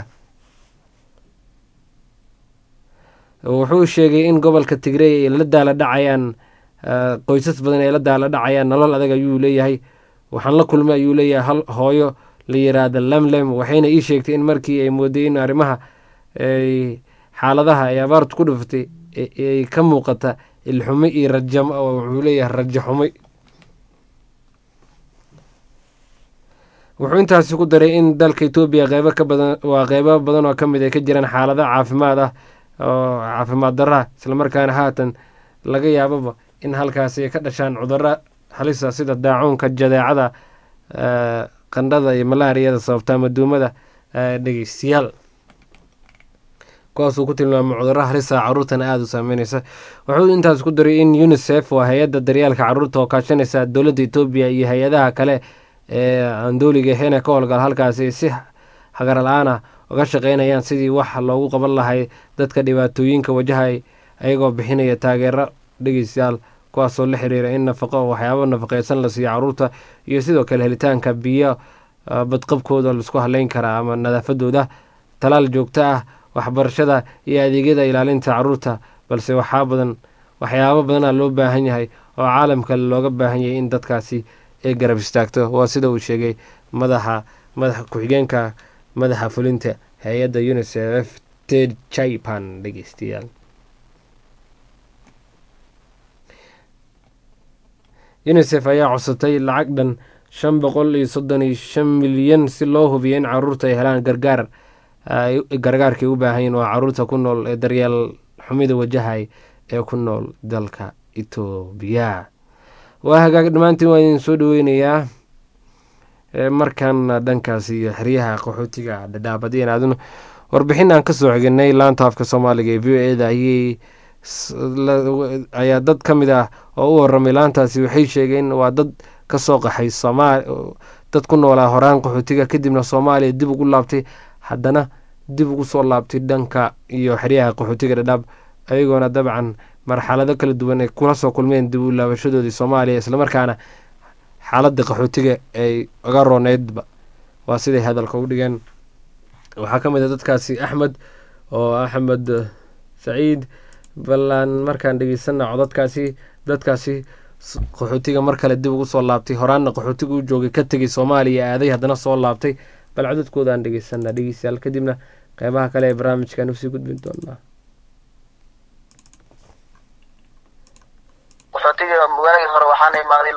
S1: wuxuu sheegay in gobolka Tigray ay la daala dhacayaan qoysas badan ay la daala dhacayaan nolol adag ayuu leeyahay. waxaan la kulmay ayuu leeyahay hal hooyo la yiraahdo Lemlem, waxayna ii sheegtay in markii ay mooday in arrimaha xaaladaha ay abaartu ku dhuftay ay ka muuqata ilxumo iyo rajam oo wuxuu leeyahay rajo xumay. wuxuu intaasi ku daray in dalka Itoobiya qaybo badan oo kamid ay ka jiraan xaalado caafimaad ah oo caafimaad darra, islamarkaana haatan laga yaababa in halkaasi ay ka dhashaan cudurro halis ah sida daacuunka, jadeecada, qandhada iyo malaariyada sababta maduumada dhegeystayaal, kuwaasuu ku tilmaamay cudurro halis ah carruurtana aada u saameynaysa. wuxuu intaas ku daray in UNICEF waa hay-adda daryeelka carruurta oo kaashanaysa dowladda Itoobiya iyo hay-adaha kale ee aan dowliga ahayn ka howlgala halkaasi si hagar la-aan ah uga shaqeynayaan sidii wax loogu qaban lahay dadka dhibaatooyinka wajahay, ayagoo bixinaya taageero dhegeystayaal kuwaasoo la xiriira in nafaqo waxyaabo nafaqeysan la siiyo carruurta iyo sidoo kale helitaanka biyo badqabkooda laisku haleyn karaa ama nadaafadooda, talaal joogto ah, waxbarashada iyo adeegyada ilaalinta carruurta. balse waxyaabo badana loo baahan yahay oo caalamka looga baahan yahay in dadkaasi ay garab istaagto. waa sida uu sheegay madaxa ku-xigeenka madaxa fulinta hay-adda UNICEF Ted Chaipan dhegeystayaal. UNICEF ayaa codsatay lacag dhan 535 milyan si loo hubiyo in carruurta ay helaan gargaarkay u baahan yihiin oo carruurta ku nool ee daryeel xumida wajahay ee ku nool dalka Itoobiya. waa hagaag dhammaantiin waa idin soo dhaweynayaa markan dhankaasi iyo xeryaha qaxootiga dhadhaabadeen aaduna warbixin aan kasoo xignay laanta afka Soomaaliga ee VOA-da ayaa dad ka mid ah oo u waramay laantaasi waxay sheegeen waa dad kasoo qaxay dad ku noolaa horaan qaxootiga kadibna Soomaaliya dib ugu laabtay, haddana dib ugu soo laabtay dhanka iyo xeryaha qaxootiga dhadhaab, ayagoona dabcan marxalado kala duwan ay kula soo kulmeen dib u laabashadoodii Soomaaliya, islamarkaana xaaladda qaxootiga ay uga rooneydba. waa siday hadalka u dhigeen. waxaa ka mid ah dadkaasi Axmed Saciid ballan markaan dhegeysana codadkaasi dadkaasi qaxootiga mar kale dib ugu soo laabtay, horaanna qaxootiga u joogay ka tegay Soomaaliya aaday haddana soo laabtay. bal codadkooda aan dhegeysana dhegeystayaal, kadibna qeybaha kale ee barnaamijkan usii gudbin doonaa.
S4: qaxootiga magaalada hore waxaan imaaday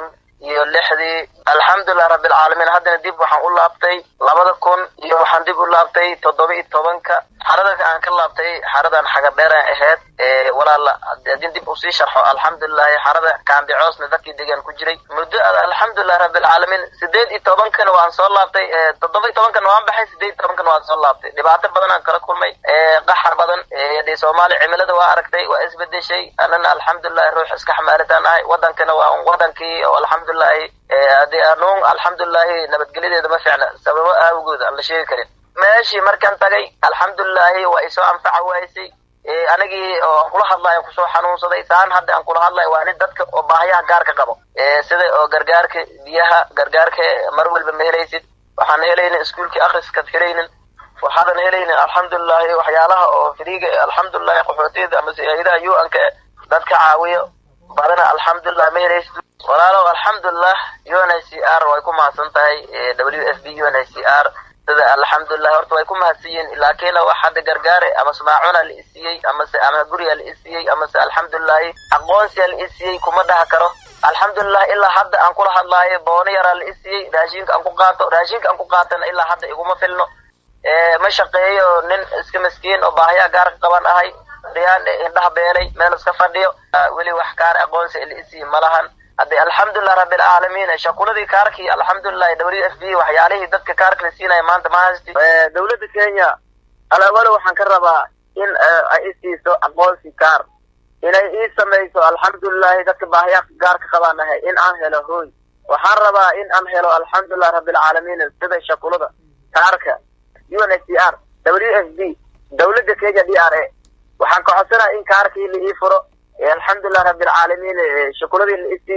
S4: 2006 alxamdulilah rabbil caalamiin. haddana dib waxaan u laabtay 2000 iyo waxaan dib u laabtay 17 xarada aan ka laabtay xaradan xagar dheer ahayd walaala hadii dib u sii sharxo alxamdulilah xarada kaambi coosna dadkii deegaan ku jiray muddo alxamdulilah rabbil caalamiin 18 kana waan soo laabtay 17 kana waan baxay 18 kana waan soo laabtay. dhibaato badan aan kala kulmay qaxar badan ee Soomaali cimilada waa aragtay waa isbedeshay. anana alxamdulilah ruux iska xamaalataan ahay wadankana waa wadankii oo alxamdulilah hadii aanoo alxamdulilah nabadgelyada ma fiicna sababo awgood aan la sheegi karin. meeshii markaan tagay alxamdulilah waa isoo anfaca waysay anagii oo kula hadlayo ku soo xanuunsaday saan hadda aan kula hadlayo waa in dadka oo baahiyaha gaarka qabo sida oo gargaarka biyaha gargaarka mar walba ma helaysid. waxaan helaynaa iskuulkii akhriska helaynin, waxaan helaynaa alxamdulilah waxyaalaha oo firiiga alxamdulilah qaxootiga ama hay'adaha UN-ka dadka caawiyo badana alxamdulilah ma helaysid. walaalow alxamdulilah UNHCR way ku mahadsan tahay WFP UNHCR sida alxamdulilah horta way ku mahadsiiyeen laakiin waxa gargaar ama smaacuna la isiyay ama guriga la isiyay ama alxamdulilah aqoonsi la isiyay kuma dhaha karo. alxamdulilah ilaa hadda aan kula hadlaayo boona yar la isiyay raashinka aan ku qaatana ilaa hadda iguma filno. ma shaqeeyo nin iska miskiin oo baahiya gaar qaban ahay riyaan indhaha beelay meel iska fadhiyo wali wax kaar aqoonsi la isiyay malahan. hadda alxamdulilah rabbil caalamiin shaqaladii kaarkii alxamdulilah WFP waxyaalihii dadka kaarka siinay maanta ma haysti. dawladda Kenya alawala waxaan ka rabaa in ay siiso aqoonsi kaar inay ii samayso alxamdulilah dadka baahiyaha gaarka qabanahay in aan helo hooy. waxaan rabaa in aan helo alxamdulilah rabbil caalamiin sida shaqalada kaarka UNHCR WFP dawladda Kenya DRA waxaan ka codsanayaa in kaarkii la ii furo alxamdulilah rabbil caalamiin shaqaladii la isiyo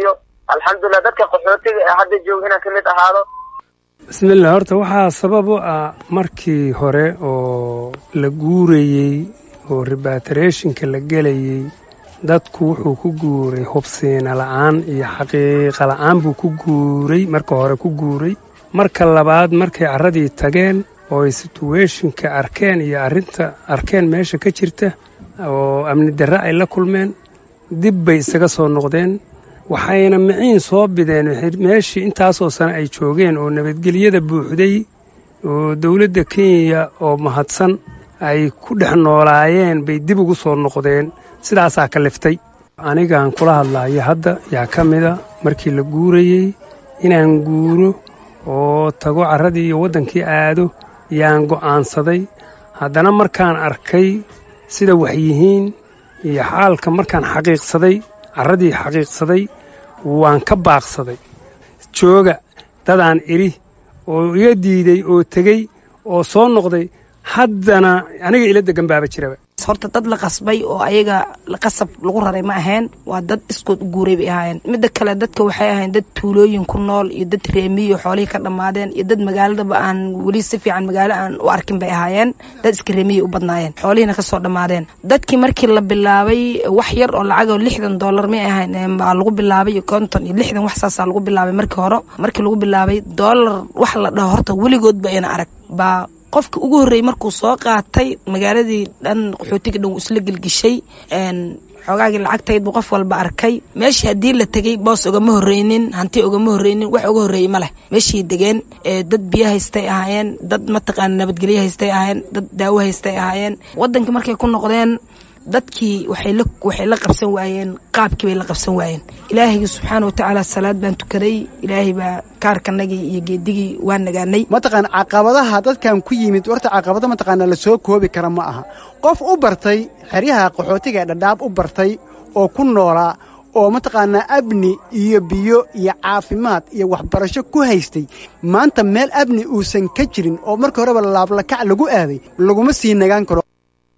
S4: alxamdulilah dadka qaxootiga ee hadda jooga inaan kamid ahaado.
S5: bismillah, horta waxaa sabab u ah markii hore oo la guurayey oo repatriationka la gelayey dadku wuxuu ku guuray hubsiina la'aan iyo xaqiiqa la'aan buu ku guuray, marka hore ku guuray. marka labaad markay carradii tageen oo ay situationka arkeen iyo arrinta arkeen meesha ka jirta oo amni darre ay la kulmeen, dib bay isaga soo noqdeen. waxayna miciin soo bideen meeshii intaasoo sano ay joogeen oo nabadgelyada buuxday oo dawladda Kenya oo mahadsan ay ku dhex noolaayeen bay dib ugu soo noqdeen. sidaasaa ka liftay. anigaan kula hadlayo hadda yaa ka mida markii la guurayey inaan guuro oo tago carradii iyo waddankii aado yaan go'aansaday. haddana markaan arkay sida wax yihiin iyo xaalka markaan xaqiiqsaday, carradii xaqiiqsaday, waan ka baaqsaday. jooga dadaan idhi oo iga diiday oo tegey oo soo noqday, haddana aniga ila degan baaba jiraba.
S6: horta dad la qasbay oo ayaga la qasab lagu raray ma ahayn, waa dad iskood u guuray bay ahaayeen. midda kale dadka waxay ahayn dad tuulooyin ku nool iyo dad reemiyo xoolihii ka dhammaadeen iyo dad magaaladaba aan weli si fiican magaalo aan u arkin bay ahaayeen. dad iska reemiyo u badnaayeen, xoolihiina ka soo dhammaadeen. dadkii markii la bilaabay wax yar oo lacag oo $60 may ahayn baa lagu bilaabay, 50 iyo 60 wax saasaa lagu bilaabay markii hore. markii lagu bilaabay dollar wax la dhaho horta weligoodba ayna arag baa qofka ugu horreeyay markuu soo qaatay magaaladii dhan qaxootiga dhan isla gelgishay. xogaagii lacagtayd buu qof walba arkay. meeshii haddii la tegey boos ugama horreynin, hanti ugama horreynin, wax uga horreeyey ma leh. meeshii degeen dad biyo haystay ahaayeen, dad mataqaana nabadgelyo haystay ahaayeen, dad daawo haystay ahaayeen. waddankii markay ku noqdeen dadkii waxay la qabsan waayeen, qaabkii bay la qabsan waayeen. ilaahaygi subxaana watacaala salaad baan tukaday, ilaahay baa kaarkanagii iyo geedigii waan nagaanay.
S7: mataqaan caqabadaha dadkan ku yimid warta caqabado mataqaana la soo koobi kara ma aha. qof u bartay xeryaha qaxootiga ee Dhadhaab u bartay oo ku noolaa oo mataqaana abni iyo biyo iyo caafimaad iyo waxbarasho ku haystay, maanta meel abni uusan ka jirin oo markii horeba laablakac lagu aaday laguma sii nagaan karo.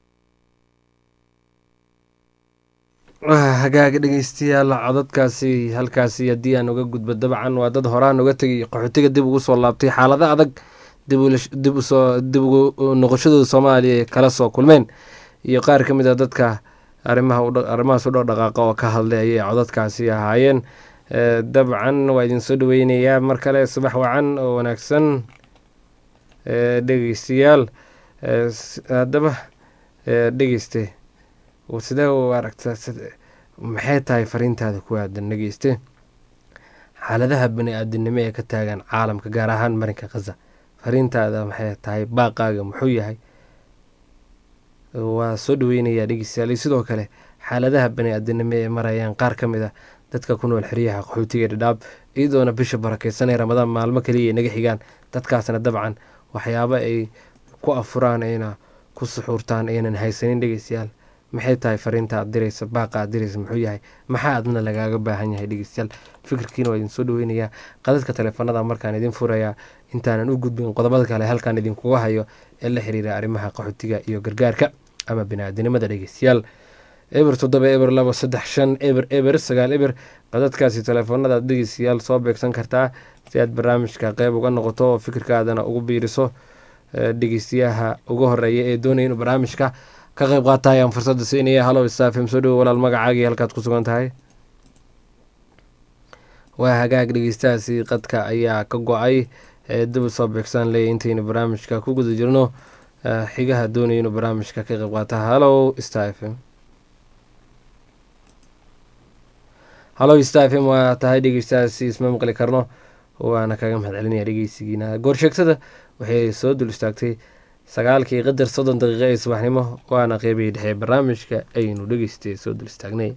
S1: hagaaga dhegeystayaal codadkaasi halkaasi haddii aan uga gudbo dabcan waa dad horaan uga tegay qaxootiga dib ugu soo laabtay xaalado adag dib ugu noqoshadooda Soomaaliya kala soo kulmeen iyo qaar ka mid ah dadka arrimahaas u dhaqaaqa oo ka hadlay ayay codadkaasi ahaayeen. dabcan waa idin soo dhaweynayaa mar kale subax wacan oo wanaagsan dhegeystayaal. haddaba dhegeyste sidee u aragtaa, maxay tahay fariintaada ku aadan dhegeyste xaaladaha bani-aadamnimo ee ka taagan caalamka gaar ahaan marinka Gaza? fariintaada maxay tahay? baaqaaga muxuu yahay? waa soo dhaweynayaa dhegeystayaal. sidoo kale xaaladaha bani-aadamnimo ee marayaan qaar ka mid a dadka ku nool xeryaha qaxootiga Dhadhaab, iyadoona bisha barakeysan ee Ramadaan maalmo kaliya naga xigaan. dadkaasna dabcan waxyaabo ay ku afuraan ayna ku suxuurtaan aynan haysanin. dhegeystayaal maxay tahay fariinta aad diraysa, baaqa aad diraysa muxuu yahay? maxaa adna lagaaga baahan yahay? dhegeystayaal fikirkiina waa idin soo dhaweynayaa. qadadka taleefanada markaan idin furayaa intaanan u gudbin qodobada kale halkaan idinkuga hayo ee la xiriira arrimaha qaxootiga iyo gargaarka ama bini-aadamnimada. dhegeystayaal eber 7 eber 2 3 5 eber eber 9 eber qadadkaasi taleefanada aad dhegeystayaal soo beegsan kartaa si aad barnaamijka qayb uga noqoto oo fikirkaadana ugu biiriso. dhegeystayaha ugu horeeya ee doonaya inuu barnaamijka ka qayb qaata ayaan fursadda siinaya. halo istaafim soo dhowo walaal, magacaagii halkaad ku sugan tahay? waa hagaag dhegeystahaasi qadka ayaa ka go-ay. dib u soo beegsaan leeya intaynu barnaamijka ku guda jirno. xigaha doonaya inuu barnaamijka ka qayb qaata. halo istaafim, halo istaafim waa tahay dhegeystahaasi isma maqli karno, waana kaga mahad celinaya dhegeysigiina. goorsheegtada waxay soo dul istaagtay 9:30 ee subaxnimo, waana qeybihii dhexe barnaamijka aynu dhegeystay soo dul istaagnay.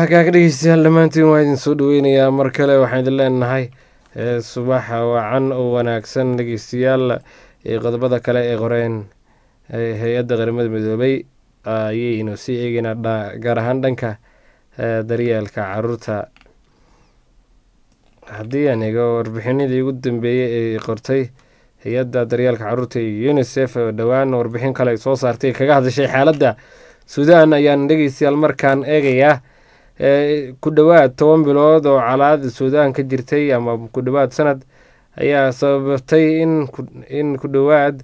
S1: kaaga dhegeystayaal dhammaantiin waa idin soo dhaweynayaa mar kale waxaan idin leenahay subaxa wacan oo wanaagsan dhegeystayaal qodobada kale ee qoreen hay-adda qaramada midoobay ayaynu sii eegeynaa gaar ahaan dhanka daryeelka caruurta. haddii aan eego warbixinadii ugu dambeeyey ee qortay hay-adda daryeelka caruurta iyo unisef oo dhowaan warbixin kale soo saartay kaga hadashay xaaladda suudaan ayaan dhegeystayaal markaan eegayaa ku dhowaad 10 bilood oo colaada suudaan ka jirtay ama ku dhowaad sanad ayaa sababtay in ku dhowaad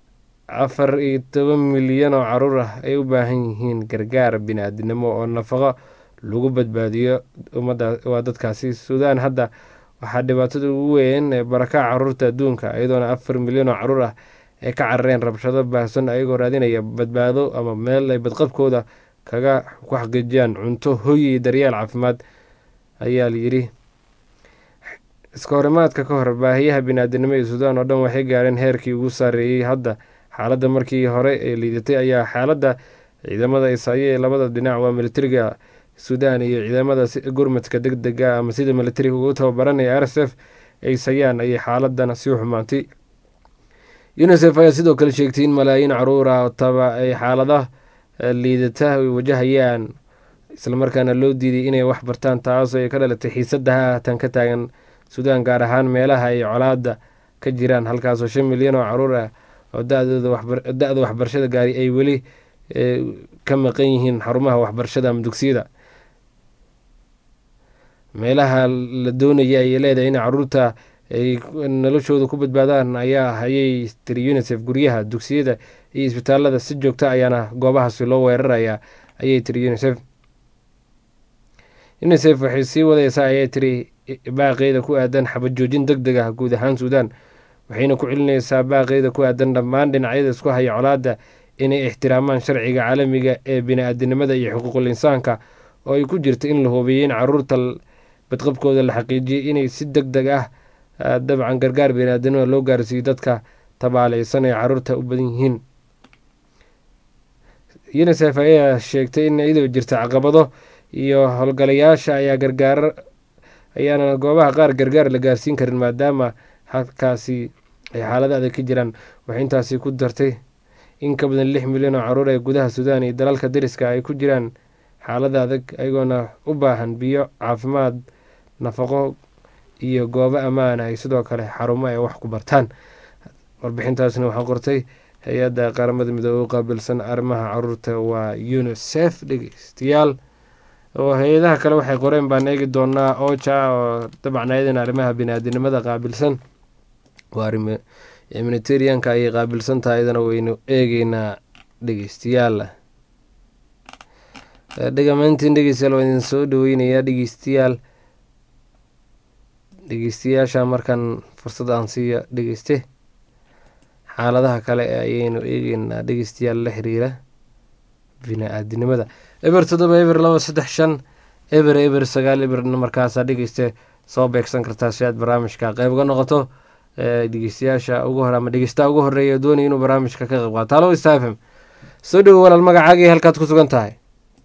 S1: 14 milyan oo caruur ah ay u baahan yihiin gargaar bini'aadanimo oo nafaqo lagu badbaadiyo ummadda waa dadkaasi. suudaan hadda waxaa dhibaatada ugu weyn ee barakaca caruurta adduunka iyadoona 4 milyan oo caruur ah ay ka carareen rabshado baahsan ayagoo raadinaya badbaado ama meel ay badqabkooda kaga ku xaqiijiyaan cunto, hoy iyo daryeel caafimaad ayaa layidhi. iska horimaadka ka hor baahiyaha bini'aadanimo ee suudaan oo dhan waxay gaareen heerkii ugu sarreeyey. hadda xaaladda markii hore ee liidatay ayaa xaaladda ciidamada isaaye ee labada dhinac waa militariga suudaan iyo ciidamada gurmadka degdega ama sida militariga ugu tababaranaya RSF ay sayaan ayay xaaladana sii xumaantay. unisef ayaa sidoo kale sheegtay in malaayiin caruur ah taba ay xaalada liidata ay wajahayaan islamarkaana loo diiday inay wax bartaan taasoo ay ka dhalatay xiisadaha tan ka taagan suudaan gaar ahaan meelaha ay colaada ka jiraan halkaasoo 5 milyan oo caruur ah oo da-da waxbarashada gaari ay weli ka maqan yihiin xarumaha waxbarashada ama dugsiyada. meelaha la doonaya ay leedahay in caruurta ay noloshooda ku badbaadaan ayaa hayay tiri unisef guryaha, dugsiyada iyo isbitaalada si joogta ayaana goobahaasi loo weerarayaa ayay tiri unisef. unisef waxay sii wadaysaa ayay tiri baaqeeda ku aadan xabad joojin deg deg ah guud ahaan suudaan, waxayna ku celinaysaa baaqeeda ku aadan dhammaan dhinacyada isku haya colaada inay ixtiraamaan sharciga caalamiga ee bini'aadanimada iyo xuquuqul insaanka oo ay ku jirta in la hubiyo in caruurta badqabkooda la xaqiijiyay inay si deg deg ah dabcan gargaar bini'aadanimo loo gaarsiiyo dadka tabaaleysan ee caruurta u badan yihiin. unisef ayaa sheegtay in iyadoo jirta caqabado iyo howlgalayaasha ayaana goobaha qaar gargaar la gaarsiin karin maadaama halkaasi ay xaalada adag ka jiraan. waxay intaasi ku dartay in ka badan 6 milyan oo caruur ee gudaha suudaan iyo dalalka dariska ay ku jiraan xaalada adag ayagoona u baahan biyo, caafimaad, nafaqo iyo goobo ammaan ay sidoo kale xarumo ay wax ku bartaan. warbixintaasna waxaa qortay hay-adda qaramada midoobey u qaabilsan arrimaha caruurta waa unisef. dhegeystayaal oo hay-adaha kale waxay qoreen baan eegi doonaa oja oo dabcan ayadana arrimaha bini'aadanimada qaabilsan waa humanitarianka ayay qaabilsan tahay iyadana waynu eegeynaa dhegeystayaal. dhegamaantiin dhegeystayaal waan idin soo dhaweynayaa dhegeystayaasha markan fursad aan siiya dhegeyste xaaladaha kale ayaynu eegeynaa dhegeystayaal la xiriira bini'aadanimada. eber 7 eber 235 eber eber 9 eber markaasaa dhegeyste soo beegsan kartaa si aad barnaamijka qayb uga noqoto. dhegeystayaasha ugu hore ama dhegeystaha ugu horeeya doonaya inuu barnaamijka ka qayb qaato. halo stafm soo dhowo walaal, magacaagii halkaad ku sugan tahay.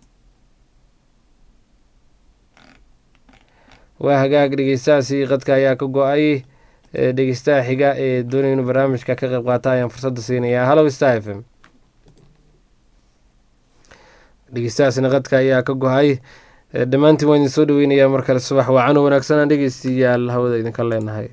S1: waa hagaag dhegeystahaasi qadka ayaa ka go-ay. dhegeystaha xiga ee doonaya inuu barnaamijka ka qayb qaata ayaan fursadda siinayaa. halo stafm dhegeystahaasina qadka ayaa ka go-ay. dhammaantiin waan idin soo dhaweynayaa mar kale subax wacan oo wanaagsanaan dhegeystayaal hawada idinka leenahay.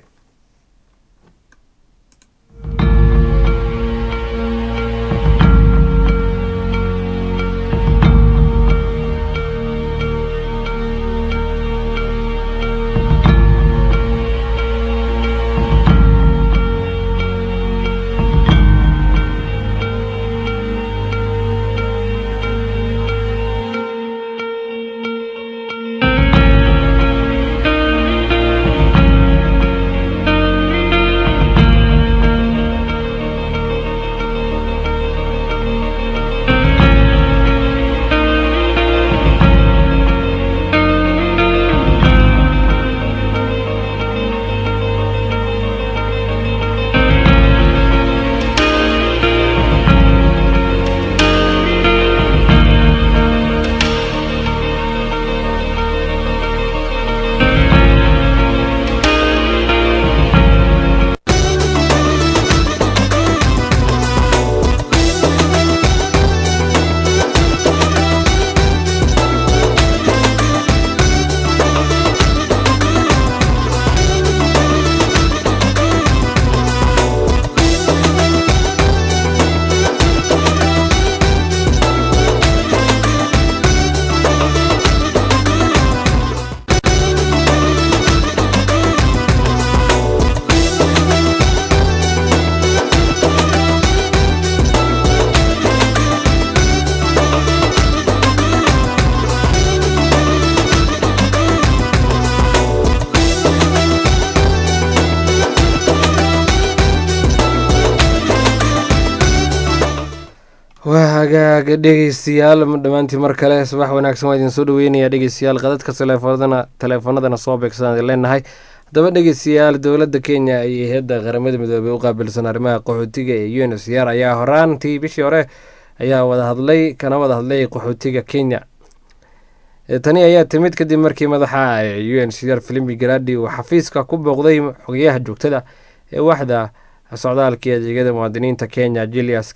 S1: waa hagaaga dhegeystayaal dhammaantii mar kale subax wanaagsan waa idin soo dhaweynayaa dhegeystayaal qadadka teleefoonadana soo beegsan leenahay. haddaba dhegeystayaal dowladda Kenya iyo hay'adda qaramada midoobay u qaabilsan arrimaha qaxootiga ee UNHCR ayaa horaantii bishii hore ayaa wada hadlay qaxootiga Kenya. tani ayaa timid kadib markii madaxa UNHCR Philippi Grandi uu xafiiska ku booqday xogayaha joogtada ee waxda socdaalka iyo adeegyada muwaadiniinta Kenya Julius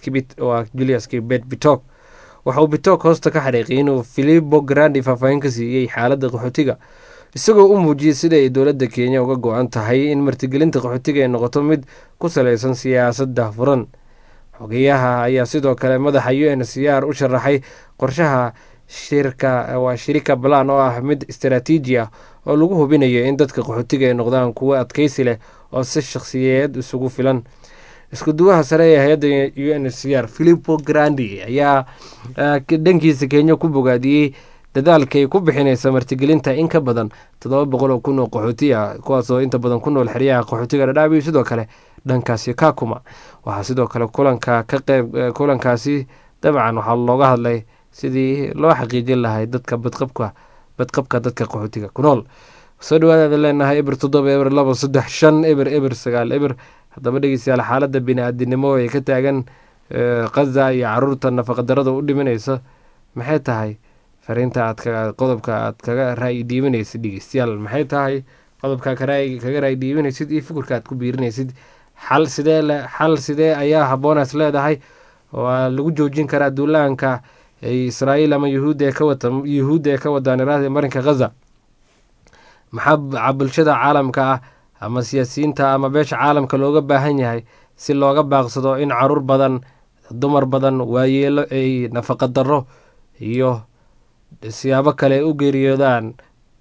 S1: Kibet Bitok. waxa uu Bitok hoosta ka xariiqay inuu Philippi Grandi faahfaahin ka siiyey xaaladda qaxootiga, isagoo u muujiyey sida ay dowladda Kenya uga go-an tahay in martigelinta qaxootiga ay noqoto mid ku saleysan siyaasadda furan. xogayaha ayaa sidoo kale madaxa UNHCR u sharaxay qorshaha shirika balan oo ah mid istaraatiiji ah oo lagu hubinayo in dadka qaxootiga ay noqdaan kuwo adkeysi leh oo si shakhsiyeed isugu filan. isku duwaha sare ee hay'adda UNHCR Philippi Grandi ayaa dhankiisa Kenya ku bogaadiyey dadaalka ay ku bixinaysa martigelinta in ka badan 700,000 oo qaxooti ah, kuwaasoo inta badan ku nool xeryaha qaxootiga Dadaab iyo sidoo kale dhankaasi Kakuma. waxaa sidoo kale kulankaasi dabcan waxaa looga hadlay sidii loo xaqiijin lahay dadka badqabka dadka qaxootiga ku nool. soo dhawaada leenahay eber 7 eber 9 haddaba dhegeystayaal xaaladda bini'aadanimo ee ka taagan Gaza iyo caruurta nafaqadarrada u dhimanaysa maxay tahay fariinta qodobka aad kaga raay dhiibanaysid dhegeystayaal, maxay tahay qodobka kaga raay dhiibanaysid iyo fikirka aad ku biirinaysid, xal sidee ayaa haboonaas leedahay oo lagu joojin karaa duulaanka Israa'iil ama Yuhuudda ee ka wadaan marinka Gaza. maxaa bulshada caalamka ah ama siyaasiyiinta ama beesha caalamka looga baahan yahay si looga baaqsado in caruur badan, dumar badan, waayeelo ay nafaqa darro iyo siyaabo kale u geeriyoodaan.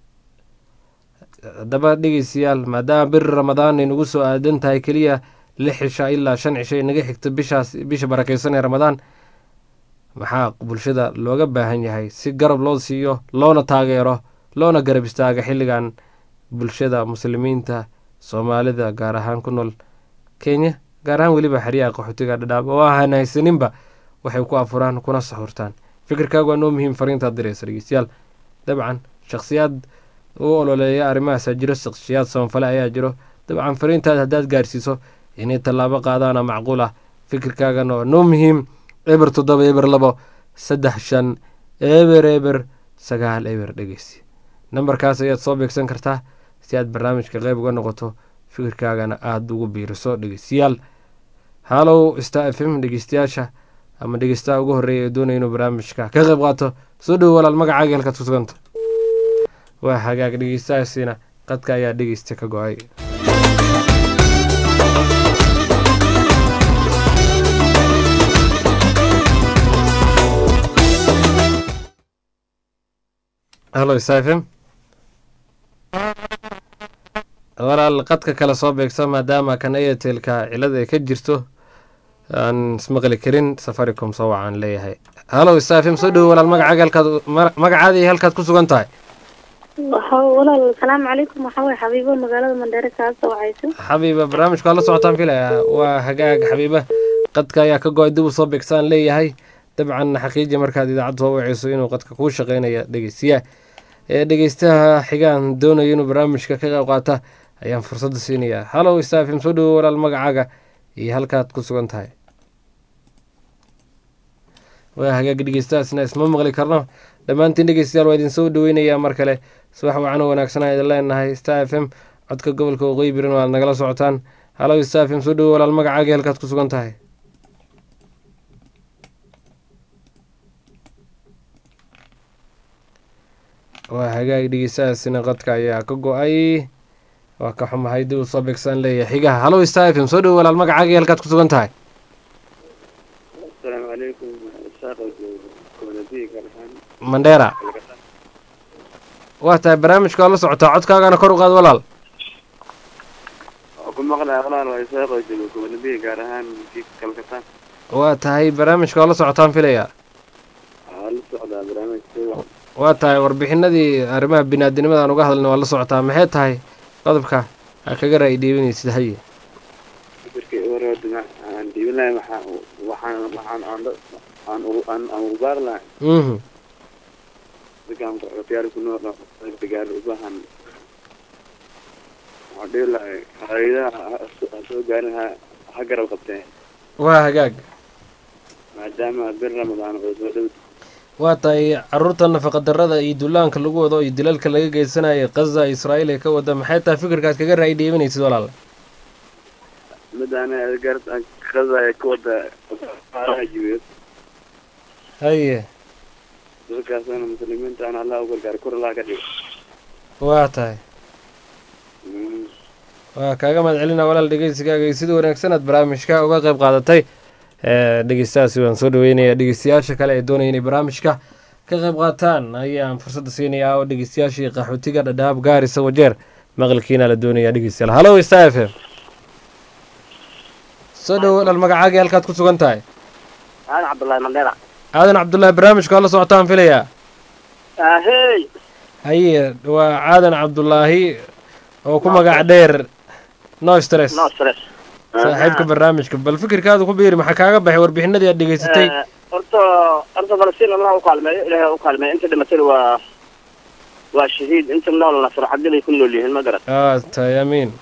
S1: haddaba dhegeystayaal, maadaama biri Ramadaan ay nagu soo aadan tahay keliya 6 cisho ilaa 5 cisho naga xigta bisha barakeysan ee Ramadaan, maxaa bulshada looga baahan yahay si garab loo siiyo, loona taageero, loona garab istaaga xilligan bulshada muslimiinta Soomaalida gaar ahaan ku nool Kenya, gaar ahaan weliba xeryaha qaxootiga Dadaab oo aan haysaninba waxay ku afuraan kuna saxurtaan. fikirkaagu waa noo muhiim, fariintaad diraysa dhegeystayaal. dabcan shakhsiyaad u ololeeya arrimahaas jiro, shakhsiyaad soonfale ayaa jiro. dabcan fariintaada haddaad gaarsiiso inay tallaabo qaadaana macquul ah. fikirkaagana waa noo muhiim. eber 7 eber 2 3 5 eber dhegeysi nambarkaas ayaad soo beegsan kartaa si aad barnaamijka qayb uga noqoto, fikirkaagana aada ugu biiriso dhegeystayaal. halow Star FM dhegeystayaasha ama dhegeystaha ugu horreeya ee doonaya inuu barnaamijka ka qayb qaato, soo dhowo walaal, magacaaga halkaad ku suganta. waa hagaag dhegeystayaasina qadka ayaa dhegeysta ka go-ay. halo Star FM walaal, qadka kale soo beegsa maadaama kan Airtelka cilada ay ka jirto aan ismaqli karin. Safaricom soo wacaan leeyahay. halo Star FM, soo dhowo walaal, magacaada halkaad ku sugan tahay.
S8: walaal salaamu calaykum, waxaa waye Xabiibo magaalada Mandheere ka soo wacayso.
S1: Xabiiba, barnaamijka la socotaan filaya. waa hagaag Xabiiba, qadka ayaa ka go-ay, dib u soo beegsaan leeyahay. dabcan xaqiiji markaad idaacad soo wacayso inuu qadka kuu shaqeynaya dhegeystayaal. dhegeystaha xigaan doonayo inuu barnaamijka ka qayb qaata ayaan fursadda siinayaa. halo Star FM, soo dhowo walaal, magacaaga iyo halkaad ku sugan tahay. waa hagaag dhegeystahaasna isma maqli karno. dhammaantiin dhegeystayaal waa idin soo dhaweynayaa mar kale. subax wacan oo wanaagsan idin leenahay. Star FM codka gobolka Waqooyi Bari waad nagala socotaan. halo Star FM, soo dhowo walaal, magacaaga halkaad ku sugan tahay. waa hagaag dhegeystahaasina qadka ayaa ka go-ay, waa ka xumahay, dib u soo beegsaan leeyahay xigaha. halo Star FM, soo dhowo walaal, magacaaga halkaad ku sugan tahay.
S9: asalaamu calaykum.
S1: Mandheera waa tahay, barnaamijka waa la socotaa, codkaagana kor u qaad walaal. waa tahay, barnaamijka waa la socotaan filaya. waa tahay, warbixinadii arrimaha biniaadinimadaan uga hadalna waa la socotaa. maxay tahay qodobka aad kaga raay dhiibanaysid? haye
S9: waxaan ugaar lahay dadkaan qaxootiyaal ku nool gargaar u baahan waxaan dhihi lahay hayadaha soo gaarin ha garab qabteen
S1: waa hagaag
S9: maadaama bir ramadaan oo soo dhow
S1: waa tahay caruurta nafaqadarrada iyo dullaanka lagu wado iyo dilalka laga geysanayo qaza israa'iil ay ka wada maxay tahay fikirkaad kaga ra'yi dhiibanaysid walaal
S9: midaan qaza ay ka wada jibeed
S1: haye
S9: dadkaasna muslimiinta aan allah u gargaar kor allah ka dhigo
S1: waa tahay waa kaaga mahad celina walaal dhegeysigaaga iyo sida wanaagsanaad barnaamijka uga qayb qaadatay dhegeystahaasi waan soo dhaweynayaa dhegeystayaasha kale ee doonaya inay barnaamijka ka qayb qaataan ayaan fursadda siinayaa oo dhegeystayaashii qaxootiga dhadhaab gaarisa wajeer maqalkiina la doonayaa dhegeystayaal hallo star f m soo dhowo dhal magacaagii halkaad ku sugan tahay
S10: aadan cabdullaahi mandheera
S1: aadan cabdullaahi barnaamijka waa la socotaan filayaa
S10: hey
S1: haye waa aadan cabdullaahi oo ku magac dheer no stress saaxiibka barnaamijka bal fikirkaadu ku biiri maxaa kaaga baxay warbixinadii aad dhegeysatay
S10: horta falastiin allah u kaalmeeyo ilaahay u kaalmeeyo inta dhimatay waa shahiid inta noolna farxadda bay ku nool yihiin ma garat
S1: tahay amiin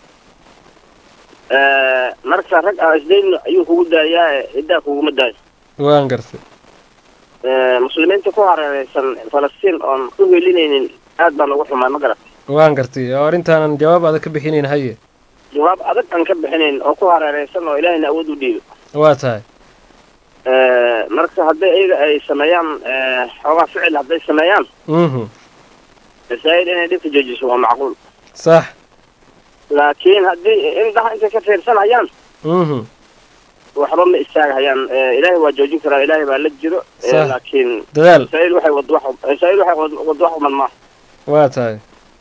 S10: marka rag isdayn ayuu kugu daayaa ciddaa kuguma daayo
S1: waan gartay
S10: muslimiinta ku hareereysan falastiin oon ku helinaynin aad baan ugu xumaa ma garat
S1: waan gartay oo arrintaanan jawaab adag ka bixinayn haye
S10: jawaab adag aan ka bixinayn oo ku hareereysan oo ilaahayna awood u dhiibo
S1: waa tahay
S10: marka hadday iyaga ay sameeyaan xoogaa ficil hadday sameeyaan masaa'il inay dhibka joojiso waa macquul
S1: sax
S10: laakiin haddii indhaha intay ka fiirsanayaan waxba ma istaagahayaan ilaahay waa joojin karaa ilaahay baa la jiro laakiin
S1: dadaal
S10: masaa'il waxay wado wax uman maaha
S1: waa tahay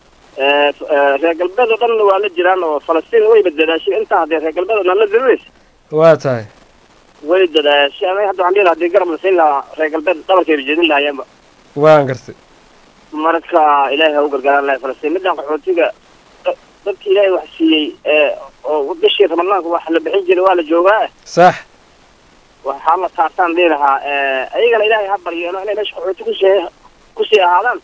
S10: reer galbeed oo dhan waa la jiraan oo falastiin way badadaashay intaa haddii reer galbeed oo dhan la diriraysa
S1: waa tahay
S10: way dadaashay aniga hadda waxaan dhihi lahaa haddii garab la siin lahaa reer galbeed dhabarkeeda jeedin lahayaanba
S1: waan gartay
S10: marka ilaahay ha u gargaaraan lahay falastiin midaan qaxootiga dadki ilaahay wax siiyey oo bishii ramadaanka wax la bixin jiray waa la joogaa
S1: sax
S10: waxaa la taartaan dhihi lahaa ayagana ilaahay ha baryeeno inay meesha qaxooti kusii ahaadaan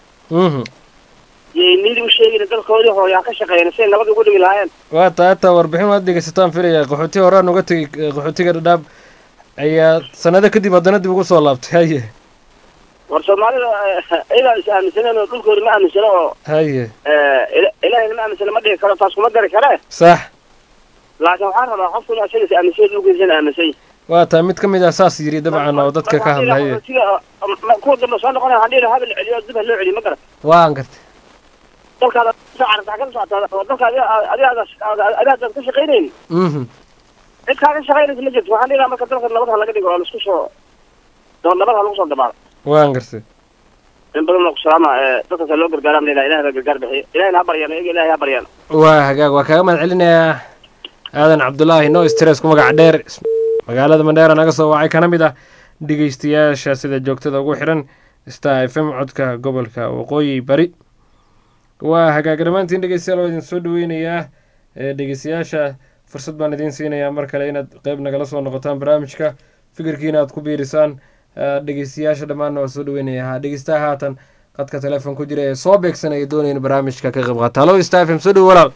S10: yay nidi u sheegin dalkoodii hooyaa ka shaqeeyeen siay nabad ugu dhigi lahaayeen
S1: waa tahay hataa warbixin waad dhegeysataan filaya qaxooti horaan uga tegay qaxootiga dhadhaab ayaa sanado kadib haddana dib ugu soo laabtay haye
S10: war soomaalida iyagaa is aaminsaneen oo dhulkooda ma aaminsano oo
S1: haye
S10: ilaahayna ma aaminsano ma dhigi karo taas kuma dari karee
S1: sax
S10: laakiin waxaan rabaa qofku inu asaga is aaminsay dhulkiisana aaminsay
S1: waa tahay mid kamid ah saas yiri dabcan oo dadka ka hadlaya
S10: kuwa dambe soo noqonaya waxaan dhihi lahaa habel celiyo dib ha loo celiyo ma garat
S1: waan gartay
S10: dalkaada sacarta ka socotaa oo dalkaada adigaad ka shaqaynaynin cid kaaga shaqaynaysa ma jirto waxaan dhihi lahaa marka dalka nabad ha laga dhigo oo laisku soo nabad ha lagu soo dabaalo
S1: waan gartay
S10: in badan oo kusalaama dadkaas loo gargaaraan leeyahay ilaahay baa gargaar bixiyo ilaahayna ha baryaan iyaga ilaahay ha baryaan
S1: waa hagaag waa kaaga mahad celinayaa aadan cabdullaahi no stress ku magac dheer magaalada mandheera naga soo wacay kana mid ah dhegeystayaasha sida joogtada ugu xiran star f m codka gobolka waqooyi bari waa hagaag dhammaantiin dhegeystayaal waa idin soo dhaweynayaa dhegeystayaasha fursad baan idiin siinayaa mar kale inaad qeyb nagala soo noqotaan barnaamijka fikirkiina aad ku biirisaan dhegeystayaasha dhammaanna waa soo dhaweynayaa dhegeystaha haatan qadka telefoon ku jira ee soo beegsanaya doonayna barnaamijka ka qayb qaata hallo star f m soo dhow walaal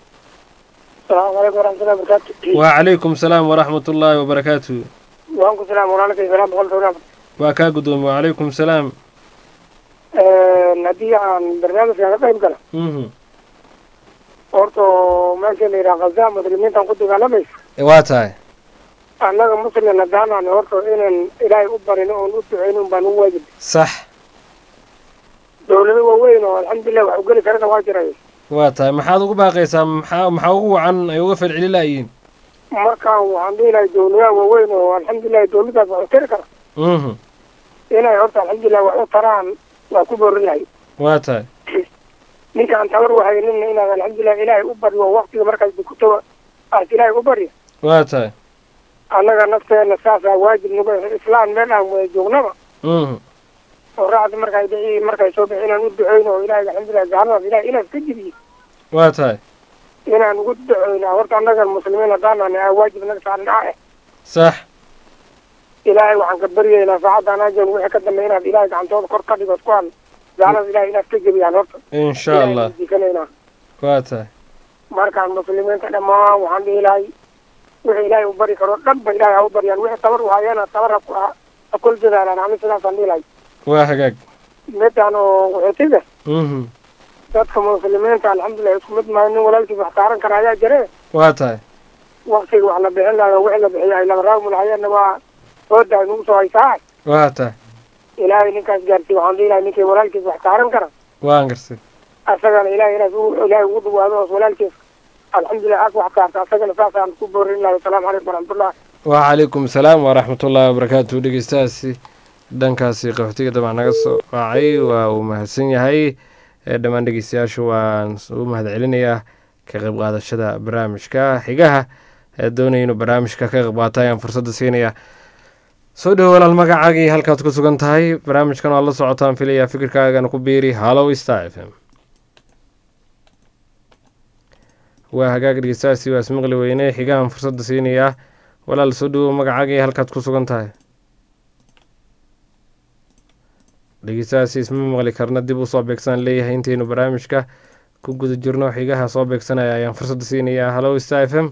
S11: السلام عليكم ورحمة الله وبركاته.
S1: وعليكم السلام ورحمة الله وبركاته.
S11: وعليكم السلام ورحمة الله وبركاته.
S1: وكا قدوم وعليكم السلام.
S11: نبي عن برنامج هذا طيب كلا. أورتو ماشي اللي رغزا مسلمين تنقدوا على مش.
S1: واتاي.
S11: أنا مسلم ندانا عن أورتو إن إلهي أكبر إنه نوتعينهم بنو واجب.
S1: صح.
S11: دولة وين والحمد لله وحقولي كرنا واجرين.
S1: waa tahay maxaad ugu baaqaysaa maxaa ugu wacan ay uga falceli laayihiin
S11: markaan waxaan dhihi lahay dowladaha waaweyn oo alxamdulilahi dowladaas wax u tari kara inay horta alxamdulilah wax u taraan waa ku boorin lahay
S1: waa tahay
S11: ninkaan tabar wahaynin inaad alxamdulilah ilaahay u baryo waktiga markaas dukuto aad ilaahay u baryo
S1: waa tahay
S11: annaga nafteena saasaa waajib nagu islaan meel aan wada joognaba oo raacda markay soo bixi inaan u duceyno oo ilaahay alxamdulilah gaaradaas ilahay inaad ka jibiyo
S1: waa tahay
S11: inaan ugu duceynaa horta annagan muslimiin haddaanaan waajib naga saaran ah
S1: sax
S11: ilaahay waxaan ka baryaynaa saacaddan ajan wixii ka dambeeya inaad ilaahay gacantooda kor ka dhigo kuwaan gaalada ilaahay inaad ka jebiyaan horta
S1: insha allah
S11: dikanaynaa
S1: waa tahay
S11: markaan muslimiinta dhammaan waxaan dhihi lahay wixii ilaahay u bari karo dhan ba ilaahay ha u baryaan wixii tabar u hayeena tabar ha kula dadaalaan ani sidaasaan dhihi lahay
S1: waa hagaag
S11: midaan oo qaxootiga dadka muslimiinta alxamdulilah isku mid maayo nin walaalkiis wax taaran kara ayaa jire
S1: waa tahay
S11: waktiga wax la bixin lahayo wixii la bixiyahay laba raagmulhayeena waa oodahay nagu soo haysaa
S1: waa tahay
S11: ilaahay ninkaas gaarsiiy waxaan dhihi lahay ninkii walaalkiis wax taaran kara
S1: waan garsay
S11: asagana ilaahay inaas ilaahay ugu dhawaado oos walaalkiis alxamdulilah aas wax taarta asagana saasaan ku boorin lahay asalaamu calaykum waraxmatullah
S1: wacalaykum asalaam waraxmatullahi wabarakaatu dhegeystahaasi dhankaasi qaxootiga dabcan naga soo raacay waa uu mahadsan yahay dhammaan dhegeystayaashu waan u mahad celinayaa ka qayb qaadashada barnaamijka xigaha doonaya inuu barnaamijka ka qayb qaata ayaan fursadda siinaya soo dhowo walaal magacaagii halkaad ku sugan tahay barnaamijkan waad la socotaan filaya fikirkaagana ku biiri hallow star f m waa hagaag dhegeystahaasi waa ismaqli weyne xigahan fursadda siinayaa walaal soo dhowo magacaagii halkaad ku sugan tahay dhegeystahaasi isma maqli karna dib u soo beegsan leeyahay intaynu barnaamijka ku guda jirno xigaha soo beegsanaya ayaan fursadda siinayaa hallow star f m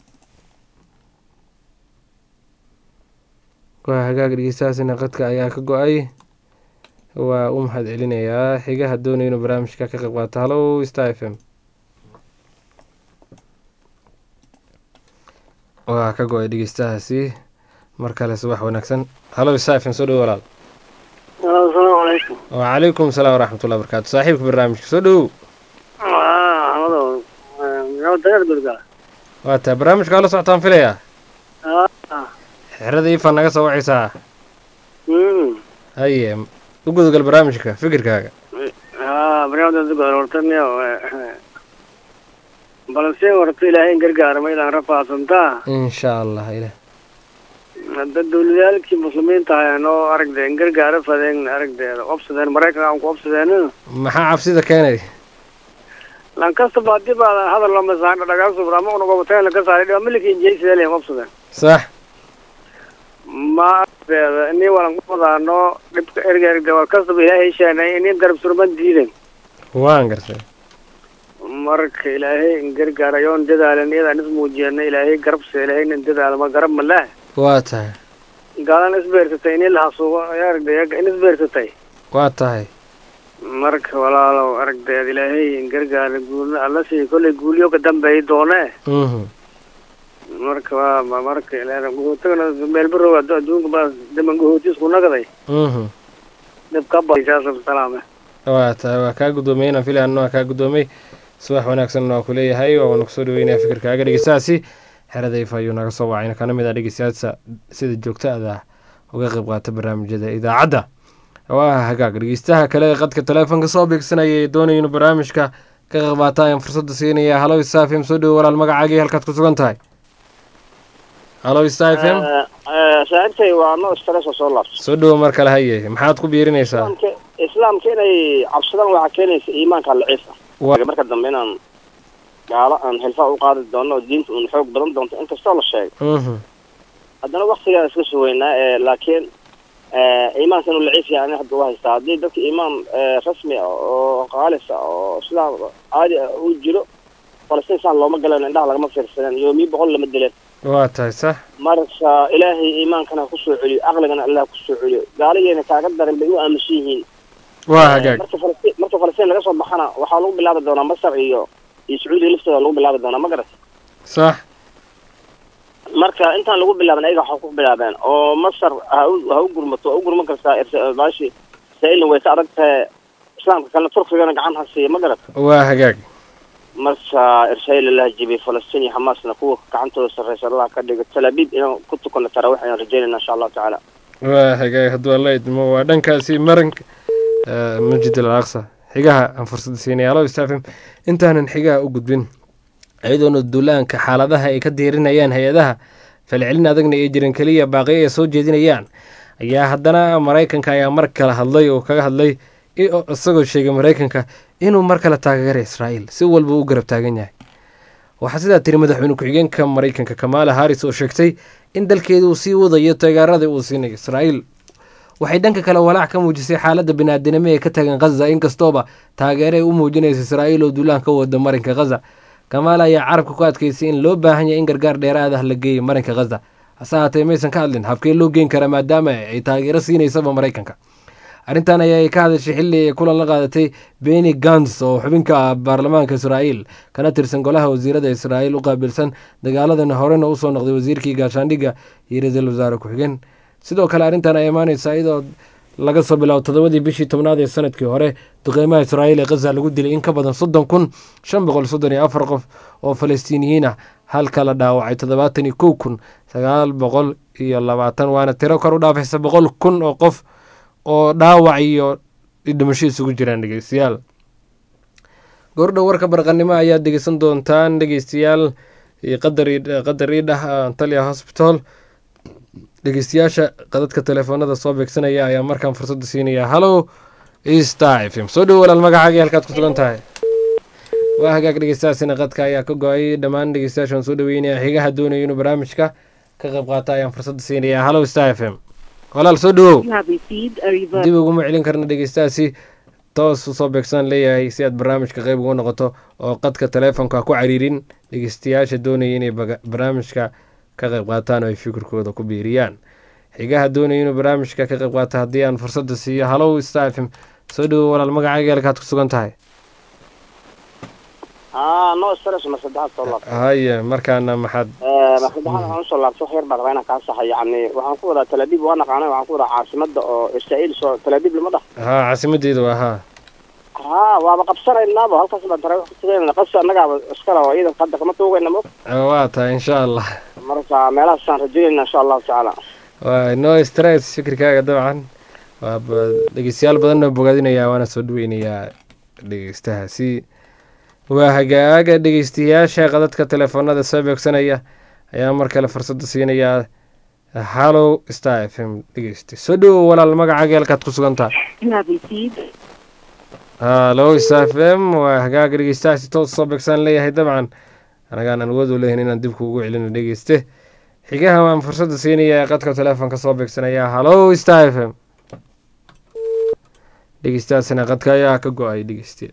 S1: waa hagaag dhegeystahaasina qadka ayaa ka go-ay waa u mahad celinayaa xigaha doonaya inuu barnaamijka ka qayb qaato hallow star f m waa ka go-ay dhegeystahaasi mar kale subax wanaagsan hallow star f m soo dhowo walaal
S12: asalaamu calaykum
S1: wacalaykum asalaam waraxmatullahi wabarakaatu saaxiibka barnaamijka soo dhowow waa taa barnaamijka la socotaan filayaa xerada ifa naga soo wacaysaa haye u gudagal barnaamijka fikirkaaga
S12: balse horta ilaahay gargaarma ilaan rafaasantaa
S1: insha allah ilah
S12: hadda dawladaalkii muslimiinta ahayn oo aragdeen gargaara fadeen aragdeeda obsadeen maraykanka aan ku obsadeen
S1: maxaa cabsida keenay
S12: lankastaba haddii baa hadal lama saana dhagaasubra ama unagobateen laga saaray dhiba miliki injeysideen obsadeen
S1: sax
S12: ma aragdeeda inii walan ku wadaano dhibka erga war kastaba ilaahay sheenay inii garab surman diiden
S1: waan garsay
S12: marka ilaahay in gargaar ayoon dadaalan iyadaan ismuujiyana ilaahay garabse ilaahay nin dadaalma garab maleh
S1: waa tahay
S12: gaalan isbeersatay inii lahasuugo aragdeed in isbeersatay
S1: waa tahay
S12: marka walaalow aragdeed ilaahay in gargaar guulna alla sii kollay guulyo ka dambeeyi doone marka waa marka ilaahay guhootagana meel barow adduunka baa daman guhootis ku nagaday dhib ka basaasab salaame
S1: waa tahay waa kaa guddoomay inaan filaano waa kaa guddoomay subax wanaagsan waa ku leeyahay waanu kusoo dhaweynaya fikirkaaga dhegeystahaasi xerada ifa ayuu naga soo wacayna kana mid ah dhegeystayaasha sida joogtada uga qayb qaata barnaamijyada idaacadda waa hagaag dhegeystaha kale ee qadka taleefonka soo beegsanaya ee doonaya inuu barnaamijka ka qayb qaata ayaan fursadda siinaya hallow star f m soo dhowo walaal magacaagii halkaad ku sugan tahay hallow star f m
S10: saaxiibtay waa no stress soo laabto
S1: soo dhowo mar kale haye maxaad ku biirinaysaa
S10: islaamka inay cabsadaan waxaa keenaysa iimaanka laciif ah marka dambe inaan gaalo aan xilfaa u qaadi doono oo diinta uun xoog badan doonto inkastoo la sheegay haddana waktigaa iska sugeynaa laakiin iimaanka inuu laciif yahay ani hadda u haystaa haddii dadka iimaan rasmi ah oo qaalis ah oo sidaa caadi ah uu jiro falastiin saan looma galeen indhaha lagama fiirsadeen yoomiyo 100 lama dileen
S1: waa tahay sax
S10: marka ilaahay iimaankana ku soo celiyo aqligana allah ku soo celiyo gaaligeena kaaga daran bay u aaminsan yihiin
S1: waa hagaag
S10: marka falastiin laga soo baxana waxaa lagu bilaabi doonaa masar iyo sacuudiya laftooda lagu bilaabi doonaa ma garat
S1: sax
S10: marka intaan lagu bilaaban ayaga waxaa ku bilaabeen oo masar ha u gurmato waa u gurman kartaa baashi israa'iilna way ka adag tahay islaamka kalena turkigana gacan ha siiya ma garat
S1: waa hagaag
S10: marka israa'iil allah jibay falastiin iyo xamaasna kuwa gacantooda sarreysa allah ka dhigo talaabiib inaan ku tukano tarawix ayaan rajeynayna insha allahu tacaala
S1: waa hagaag hadduu alla idmo waa dhankaasi maranka masjid al aqsa xigaha aan fursadda siinaya hallow star f m intaanan xigaha u gudbin iyadoona duulaanka xaaladaha ay ka diirinayaan hay-adaha falcelin adagna ay jiran keliya baaqi ay soo jeedinayaan ayaa haddana maraykanka ayaa mar kale hadlay oo kaga hadlay isagoo sheegay maraykanka inuu mar kale taageero israa'iil si walba u garab taagan yahay waxaa sidaa tiri madaxweyne ku-xigeenka maraykanka Kamala Harris oo sheegtay in dalkeedu uu sii wadayo taageerada uu siinayo Israa'iil. waxay dhanka kale walaac ka muujisay xaaladda bini'aadanimo ee ka tagan Gaza inkastooba taageero ay u muujinayso Israa'iil oo duulaan ka wada marinka Gaza. Kamala ayaa carabka ku adkaysay in loo baahan yahay in gargaar dheeraad ah la geeyo marinka Gaza. hase haatee maysan ka hadlin habkee loo geyn karaa maadaama ay taageero siinaysaba Maraykanka. arrintan ayaa ka hadashay xilli ay kulan la qaadatay Benny Gantz oo xubinka ah baarlamaanka Israa'iil kana tirsan golaha wasiirada Israa'iil u qaabilsan dagaaladan horena u soo noqday wasiirkii gaashaandhigga iyo ra'iisul wasaare ku-xigeen. sidoo kale arrintan ay imaanaysaa iyadoo laga soo bilaabo 7 bishii 10 ee sanadkii hore duqeymaha Israa'iil ee Gaza lagu dilay in ka badan 30,534 qof oo Falastiiniyiin ah halka la dhaawacay 71,920 waana tiro kor u dhaafaysa 100,000 oo qof oo dhaawac iyo dhimasho isugu jiraan dhegeystayaal. goordhow warka barqanimo ayaa dhegeysan doontaan dhegeystayaal qadar idhah Antalya Hospital. dhegeystayaasha qadadka telefoonada soo beegsanaya ayaa markaan fursada siinaya. Hello Star FM soo dhow walaal magacaaga halkaad ku sugan tahay. waa hagaag dhegeystayaasina qadka ayaa ka go-ay dhammaan dhegeystayaashan soo dhaweynaya xigaha doonaya inuu barnaamijka ka qayb qaata ayaan fursada siinaya. Hello Star FM walaal soo dhowow. dib uguma celin karna dhegeystayaasi toos usoo beegsan leeyahay si aad barnaamijka qayb uga noqoto oo qadka telefoonka ku cariirin dhegeystayaasha doonaya inay barnaamijka ka qayb qaataan oo ay fikirkooda ku biiriyaan. xigaha doonaya inuu barnaamijka ka qayb qaato haddii aan fursada siiyo. Hello Star FM soo dhowow walaal magacaaga halkaad ku sugan tahay.
S10: no stress ma saddex soo laabto
S1: haye markaana maxaad
S10: waxaan soo laabto xeer baa rabaa ka sax yani waxaan ku wada Tel Aviv waan aqaanay waxaan ku wada caasimada oo Israa'iil soo Tel Aviv lama dhax
S1: caasimadeedu waa
S10: waa qabsanaynaa halkaas baan taray wax ku tagayna qas anaga iskala oo iidan qadda kama toogayna mo
S1: waa taa insha Allah
S10: marka meelaha saan rajeynaa insha Allah taala
S1: waa no stress fikirkaaga dabcan waa dhegeystayaal badan oo bogaadinaya waana soo dhaweynayaa dhegeystahaasi. waa hagaaga dhegeystayaasha qadadka telefoonada soo beegsanaya ayaa mar kale fursada siinaya. Hello Star FM dhegeysta soo dhow walaal magacaaga halkaad ku sugan tahay. Hello Star FM waa hagaaga dhegeystayaasha toos soo beegsan leeyahay dabcan anagaan awood u leeyahay inaan dib kuugu celino dhegeyste. xigaha waan fursada siinaya qadka telefoonka soo beegsanaya. Hello Star FM dhegeystayaasina qadka ayaa ka go-ay dhegeyste.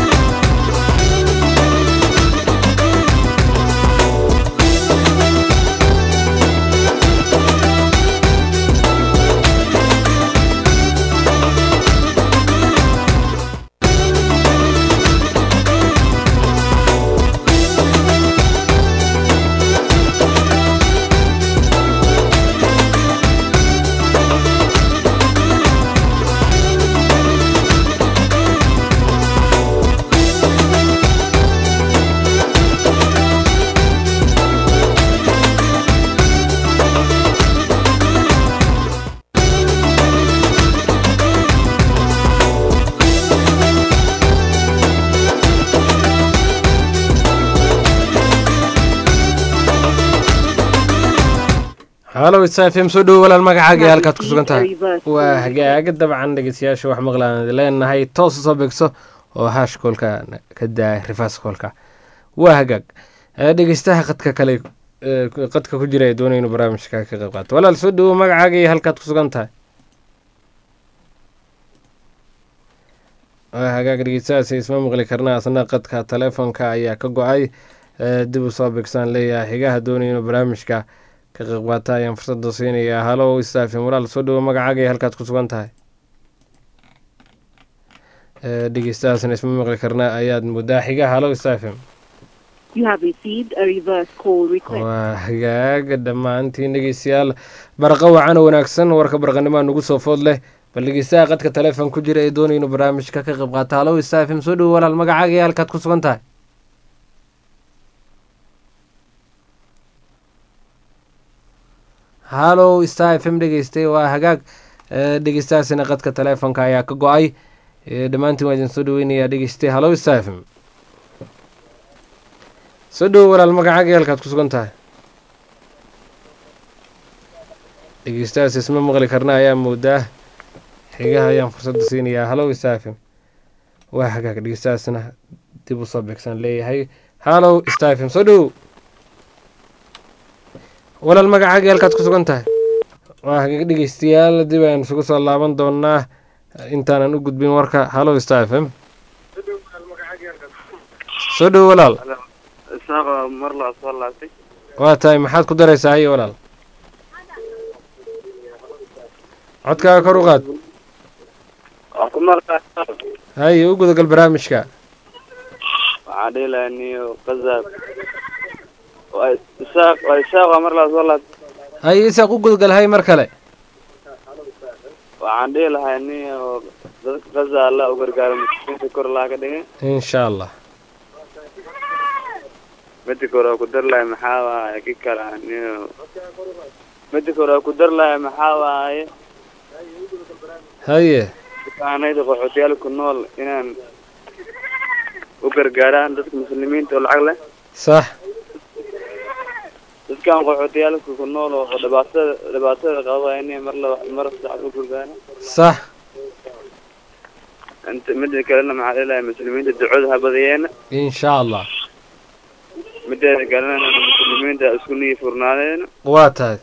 S1: Hello Star FM soo dhow walaal magacaaga halkaad ku sugan tahay. waa hagaaga dabcan dhegeystayaasha wax maqlaan leenahay toos soo beegso oo hashkolka ka daa reverse kolka. waa hagaag dhegeystaha qadka kale qadka ku jira ee doonaya inuu barnaamijka ka qayb qaato. walaal soo dhow magacaaga halkaad ku sugan tahay. waa hagaag dhegeystayaasha isma maqli karna asna qadka telefoonka ayaa ka go-ay dib u soo beegsan leeyahay xigaha doonaya inuu barnaamijka ka qayb qaata ayaan fursada siinaya. Hello Star FM walaal soo dhow magacaaga halkaad ku sugan tahay. dhegeystayaasna isma maqli karna ayaad muddaa xiga. Hello Star FM waa hagaaga dhammaantiin dhegeystayaal barqa wacan wanaagsan warka barqanimo nagu soo food leh bal dhegeystaha qadka telefoon ku jira ee doonaya inuu barnaamijka ka qayb qaata. Hello Star FM soo dhow walaal magacaaga halkaad ku sugan tahay. Hello Star FM dhegeystay waa hagaag dhegeystayaasina qadka telefoonka ayaa ka go-ay dhammaantiin waa idin soo dhaweynayaa dhegeystay. Hello Star FM soo dhow walaal magacaaga halkaad ku sugan tahay. dhegeystayaas isma maqli karna ayaa moodaa xigaha ayaan fursada siinayaa. Hello Star FM waa hagaag dhegeystayaasina dib u soo beegsan leeyahay hallow star fm soo dhow walaal magacaaga halkaad ku sugan tahay waa hagaga dhegeystayaal dib ayaan isugu soo laaban doonaa intaanan u gudbin warka hallow star fm soo dhow walaal waa tahay maxaad ku daraysaa haye walaal codkaaga kor u qaad haye u gudagal barnaamijka
S9: waxaan dhihi lahaa niyo qazaab isaaq mar laa soo laabtay
S1: haye isaaq u gudagal hay mar kale
S9: waxaan dhihi lahaa niyo dadka qaza alla u gargaaro muslimiinta kor laa ka dhigay
S1: insha allah
S9: midda kore oo ku dar lahay maxaa waaye ki kala niyo midda kore oo ku dar lahay maxaa waaye
S1: haye
S9: aanayda qaxootiyaal ku nool inaan u gargaaraan dadka muslimiinta oo lacag leh
S1: sax
S9: dadkaan qaxootiyaalka ku nool oo dhibaatada qaba inay mar sax u gargaaraan
S1: sax
S9: inta midda kalena maxaa leeyahay muslimiinta ducada ha badayeena
S1: insha allah
S9: mideeda kalena muslimiinta isku niyi furnaadeen
S1: waa tahay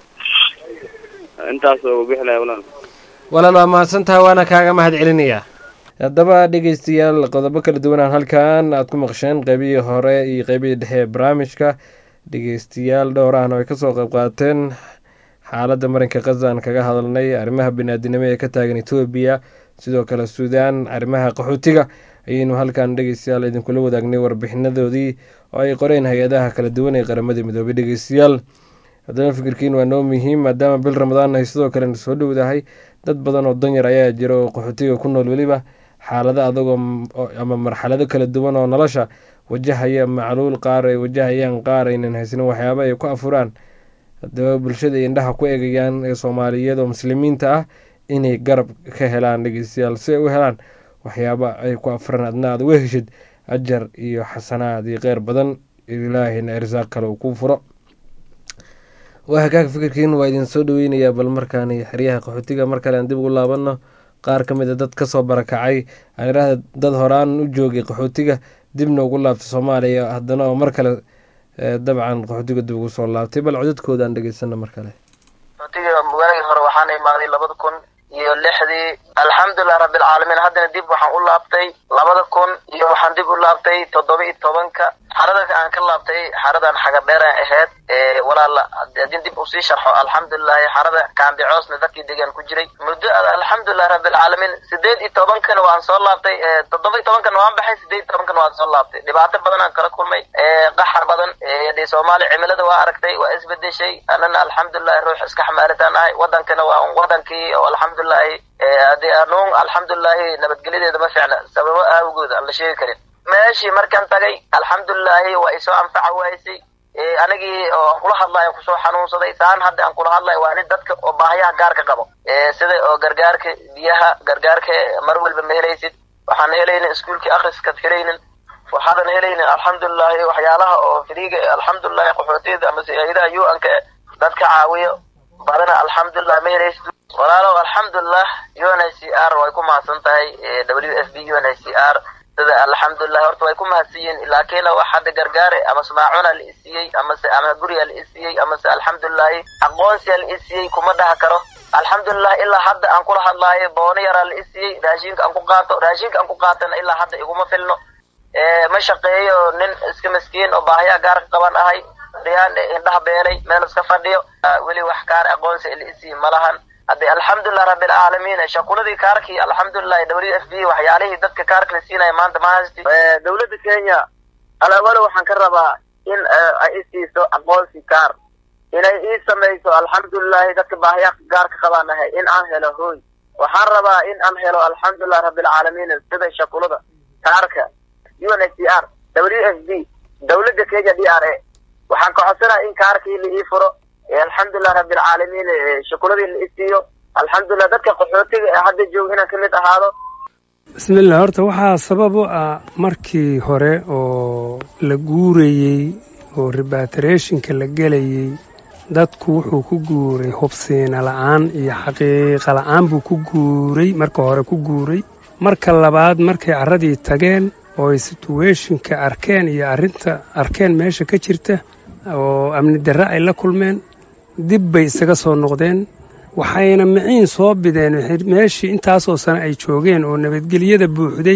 S9: intaas oo bixilay
S1: walaal waa mahadsantahay waana kaaga mahad celinayaa haddaba dhegeystayaal qodobo kala duwanaan halkan aad ku maqsheen qaybihii hore iyo qaybihii dhexe ee barnaamijka dhegeystayaal dhowr ahna ay kasoo qayb qaateen xaaladda marinka khaza aan kaga hadalnay arrimaha biniaadinimo ee ka taagan etoobiya sidoo kale suudaan arrimaha qaxootiga ayaynu halkan dhegeystayaal idinkula wadaagnay warbixinadoodii oo ay qoreen hay-adaha kala duwan ee qaramada midoobay dhegeystayaal haddana fikirkiin waa noo muhiim maadaama bil ramadaan ay sidoo kalena soo dhowdahay dad badan oo danyar ayaa jira oo qaxootiga ku nool weliba xaalado adagoo ama marxalado kala duwan oo nolosha wajahaya macluul qaar ay wajahayaan qaar aynan haysanin waxyaaba ay ku afuraan haddaba bulshada ay indhaha ku eegayaan ee soomaaliyeed oo muslimiinta ah inay garab ka helaan dhegeystayaal si ay u helaan waxyaaba ay ku afuraan adna aad uga heshid ajar iyo xasanaad iyo kheyr badan ilaahayna irsaaq kale uu ku furo waa hagaag fikirkiin waa idin soo dhaweynayaa bal markaani xeryaha qaxootiga mar kale aan dib ugu laabano qaar ka mid a dad kasoo barakacay aan idhaahda dad horaan u joogay qaxootiga dibna ugu laabtay soomaaliya haddana oo mar kale dabcan qaxootiga dib ugu soo laabtay bal codadkooda aan dhegeysano mar kale
S4: qaxootiga magaalagii hore waxaan imaaday 2006 alxamdulilah rabbilcaalamiin haddana dib waxaan u laabtay 2000 iyo waxaan dib u laabtay 17 xarada aan ka laabtay xaradan xagar dheer ahayd walaal hadii dib u sii sharxo alxamdulilah xarada kaambi coosna dadkii deegaan ku jiray muddo alxamdulilah rabbilcaalamiin 18 waan soo laabtay 17 waan baxay 18 waan soo laabtay dhibaato badan aan kala kulmay qaxar badan ee Soomaali cimilada waa aragtay waa isbedeshay anana alxamdulilah ruux iska xamaalataan ahay wadankana waa wadankii oo alxamdulilah hadii aanu alxamdulilah nabadgelyada ma fiicna sababo awgood aan la sheegi karin ماشي مركان تاغي الحمد لله وإسو أنفع وإسي anagii oo kula hadlayo ku soo xanuunsaday saan hadda aan kula hadlayo waa in dadka oo baahiyaha gaarka qabo sida oo gargaarka biyaha gargaarka mar walba ma helaysid waxaan helaynaa iskuulkii akhriska helaynin waxaan helaynaa alxamdulillah waxyaalaha oo firiiga alxamdulillah qaxootiga ama hay'adaha UN-ka dadka caawiyo badana alxamdulillah ma helaysid walaalo alxamdulillah UNHCR way ku maasan tahay WFP UNHCR sida alxamdulillah horta way ku mahadsiin laakiin waxa gargaar ama smaacuna la isiyay ama guriga la isiyay ama alxamdulillah aqoonsi la isiyay kuma dhaha karo alxamdulillah illa hadda aan kula hadlaayo boona yar la isiyay raashinka aan ku qaatana illa hadda iguma filno ma shaqeeyo nin iska miskiin oo baahiya gaar qaban ahay dhiyaan indhaha beelay meel iska fadhiyo wali wax kaar aqoonsi la isiyay malahan hadda alxamdulillah rabbil caalamiin shaqaladii kaarkii alxamdulillah WFP waxyaalihii dadka kaarka siinay maanta ma haysti dawladda Kenya alaawada waxaan ka rabaa in ay siiso aqoonsi kaar inay ii sameeyso alxamdulillah dadka baahiyaha gaarka qabanahay in aan helo hooy waxaan rabaa in aan helo alxamdulillah rabbil caalamiin sida shaqalada kaarka UNHCR WFP dawladda Kenya DRA waxaan ka codsanayaa in kaarkii la ii furo alxamdulillah rabbil caalamiin shaqaladii la isiyo alxamdulillah dadka qaxootiga hadda joogina kamid ahaado
S5: bismillah horta waxaa sabab u ah markii hore oo la guurayay oo repatriationka la gelayay dadku wuxuu ku guuray hubsiina la'aan iyo xaqiiqa la'aan buu ku guuray marka hore ku guuray marka labaad markay carradii tageen oo ay situationka arkeen iyo arrinta arkeen meesha ka jirta oo amni darre ay la kulmeen dib bay isaga soo noqdeen waxayna miciin soo bideen meeshii intaasoo sano ay joogeen oo nabadgelyada buuxday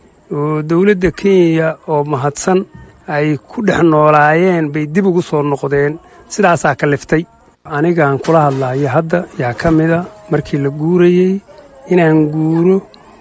S5: oo dowladda Kenya oo mahadsan ay ku dhex noolaayeen bay dib ugu soo noqdeen sidaasaa ka liftay anigaan kula hadlayo hadda yaa ka mida markii la guurayey inaan guuro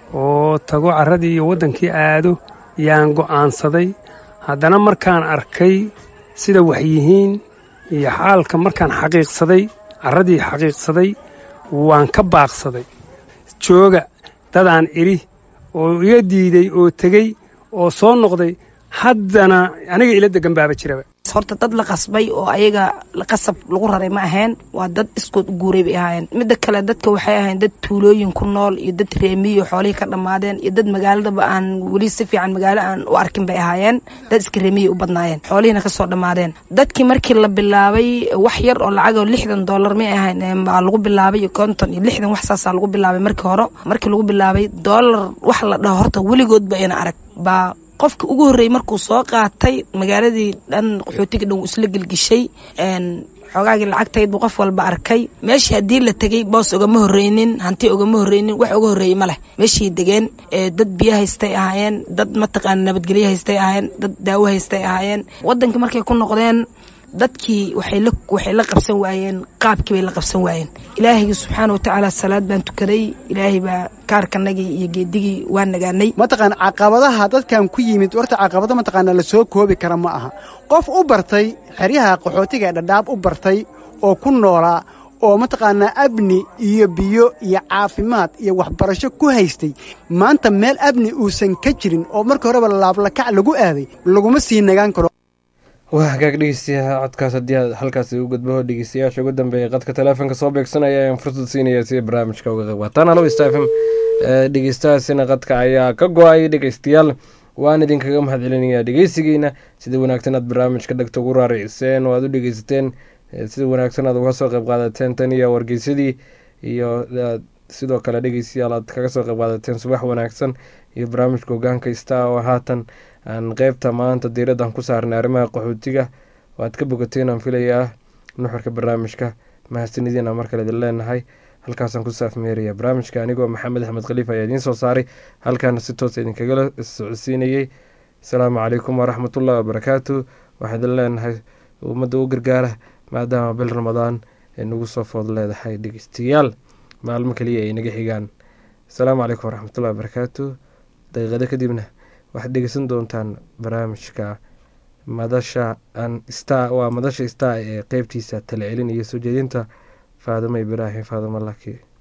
S5: oo tago carradii iyo waddankii aado yaan go'aansaday haddana markaan arkay sida wax yihiin iyo xaalka markaan xaqiiqsaday carradii xaqiiqsaday waan ka baaqsaday jooga dadaan idhi oo iga diiday oo tegey oo soo noqday haddana aniga ila degan baaba jiraba
S6: horta dad la qasbay oo ayaga qasab lagu raray ma ahayn waa dad iskood u guuray bay ahaayeen midda kale dadka waxay ahayn dad tuulooyin ku nool iyo dad reemiyo xoolihii ka dhammaadeen iyo dad magaaladaba aan weli si fiican magaalo aan u arkin bay ahaayeen dad iska reemiyo u badnaayeen xoolihiina ka soo dhammaadeen dadkii markii la bilaabay wax yar oo lacag oo $60 ma ahayn baa lagu bilaabay iyo 50 iyo 60 wax saasaa lagu bilaabay markii hore markii lagu bilaabay dollar wax la dhaho horta weligood ba ina arag baa qofka ugu horeeyay markuu soo qaatay magaaladii dhan qaxootiga dhan isla galgishay xogaagii lacagtayd buu qof walba arkay meeshii hadii la tagay boos ugama horeynin hanti ugama horeynin wax uga horeeyay ma leh meeshii degeen dad biyo haystay ahaayeen dad mataqaan nabadgelyo haystay ahaayeen dad daawo haystay ahaayeen wadanka markay ku noqdeen dadkii waxay la qabsan waayeen qaabkii bay la qabsan waayeen ilaahay subxaanahu wa ta'ala salaad baan tukaday ilaahay baa kaarkanagii iyo geedigii waan nagaanay
S7: mataqaan caqabadaha dadkan ku yimid warta caqabada mataqaan la soo koobi kara ma aha qof u bartay xiriyaha qaxootiga dhadhaab u bartay oo ku noolaa oo mataqaanaa abni iyo biyo iyo caafimaad iyo waxbarasho ku haystay maanta meel abni uusan ka jirin oo markii horeba laablakac lagu aaday laguma sii nagaan karo
S1: waa hagaag dhegeystayaal codkaas haddii aad halkaasi u gudbo dhegeystayaasha ugu dambeeya qadka taleefonka soo beegsanaya ayaan fursad siinaya si barnaamijka uga qayb qaataan halo stafm dhegeystahaasina qadka ayaa ka go-ay dhegeystayaal waan idinkaga mahad celinayaa dhegeysigiina sida wanaagsan aad barnaamijka dhegta ugu raariciseen oo aad u dhegeysateen sida wanaagsan aad uga soo qayb qaadateen tan iyo wargeysadii iyo sidoo kale dhegeystayaal aad kaga soo qayb qaadateen subax wanaagsan iyo barnaamijka hogaanka istaa oo haatan aan qeybta maanta diiraddan ku saarnay arrimaha qaxootiga waad ka bogateen aan filayaa nuxurka barnaamijka mahadsanidina mar kale idin leenahay halkaasaan ku saafmeeraya barnaamijka anigoo maxamed axmed khaliif ayaa idiin soo saaray halkaana si toosa idinkagala socodsiinayey asalaamu calaykum waraxmatullahi wabarakaatu waxaa idin leenahay ummadda u gargaara maadaama bil ramadaan ay nagu soo food leedahay dhegeystayaal maalmo kaliya ay naga xigaan asalaamu calaykum waraxmatullahi wabarakaatu daqiiqado kadibna waxaad dhegeysan doontaan barnaamijka madasha waa madasha star ee qeybtiisa tala celin iyo soo jeedinta faadimo ibraahim faadimo laki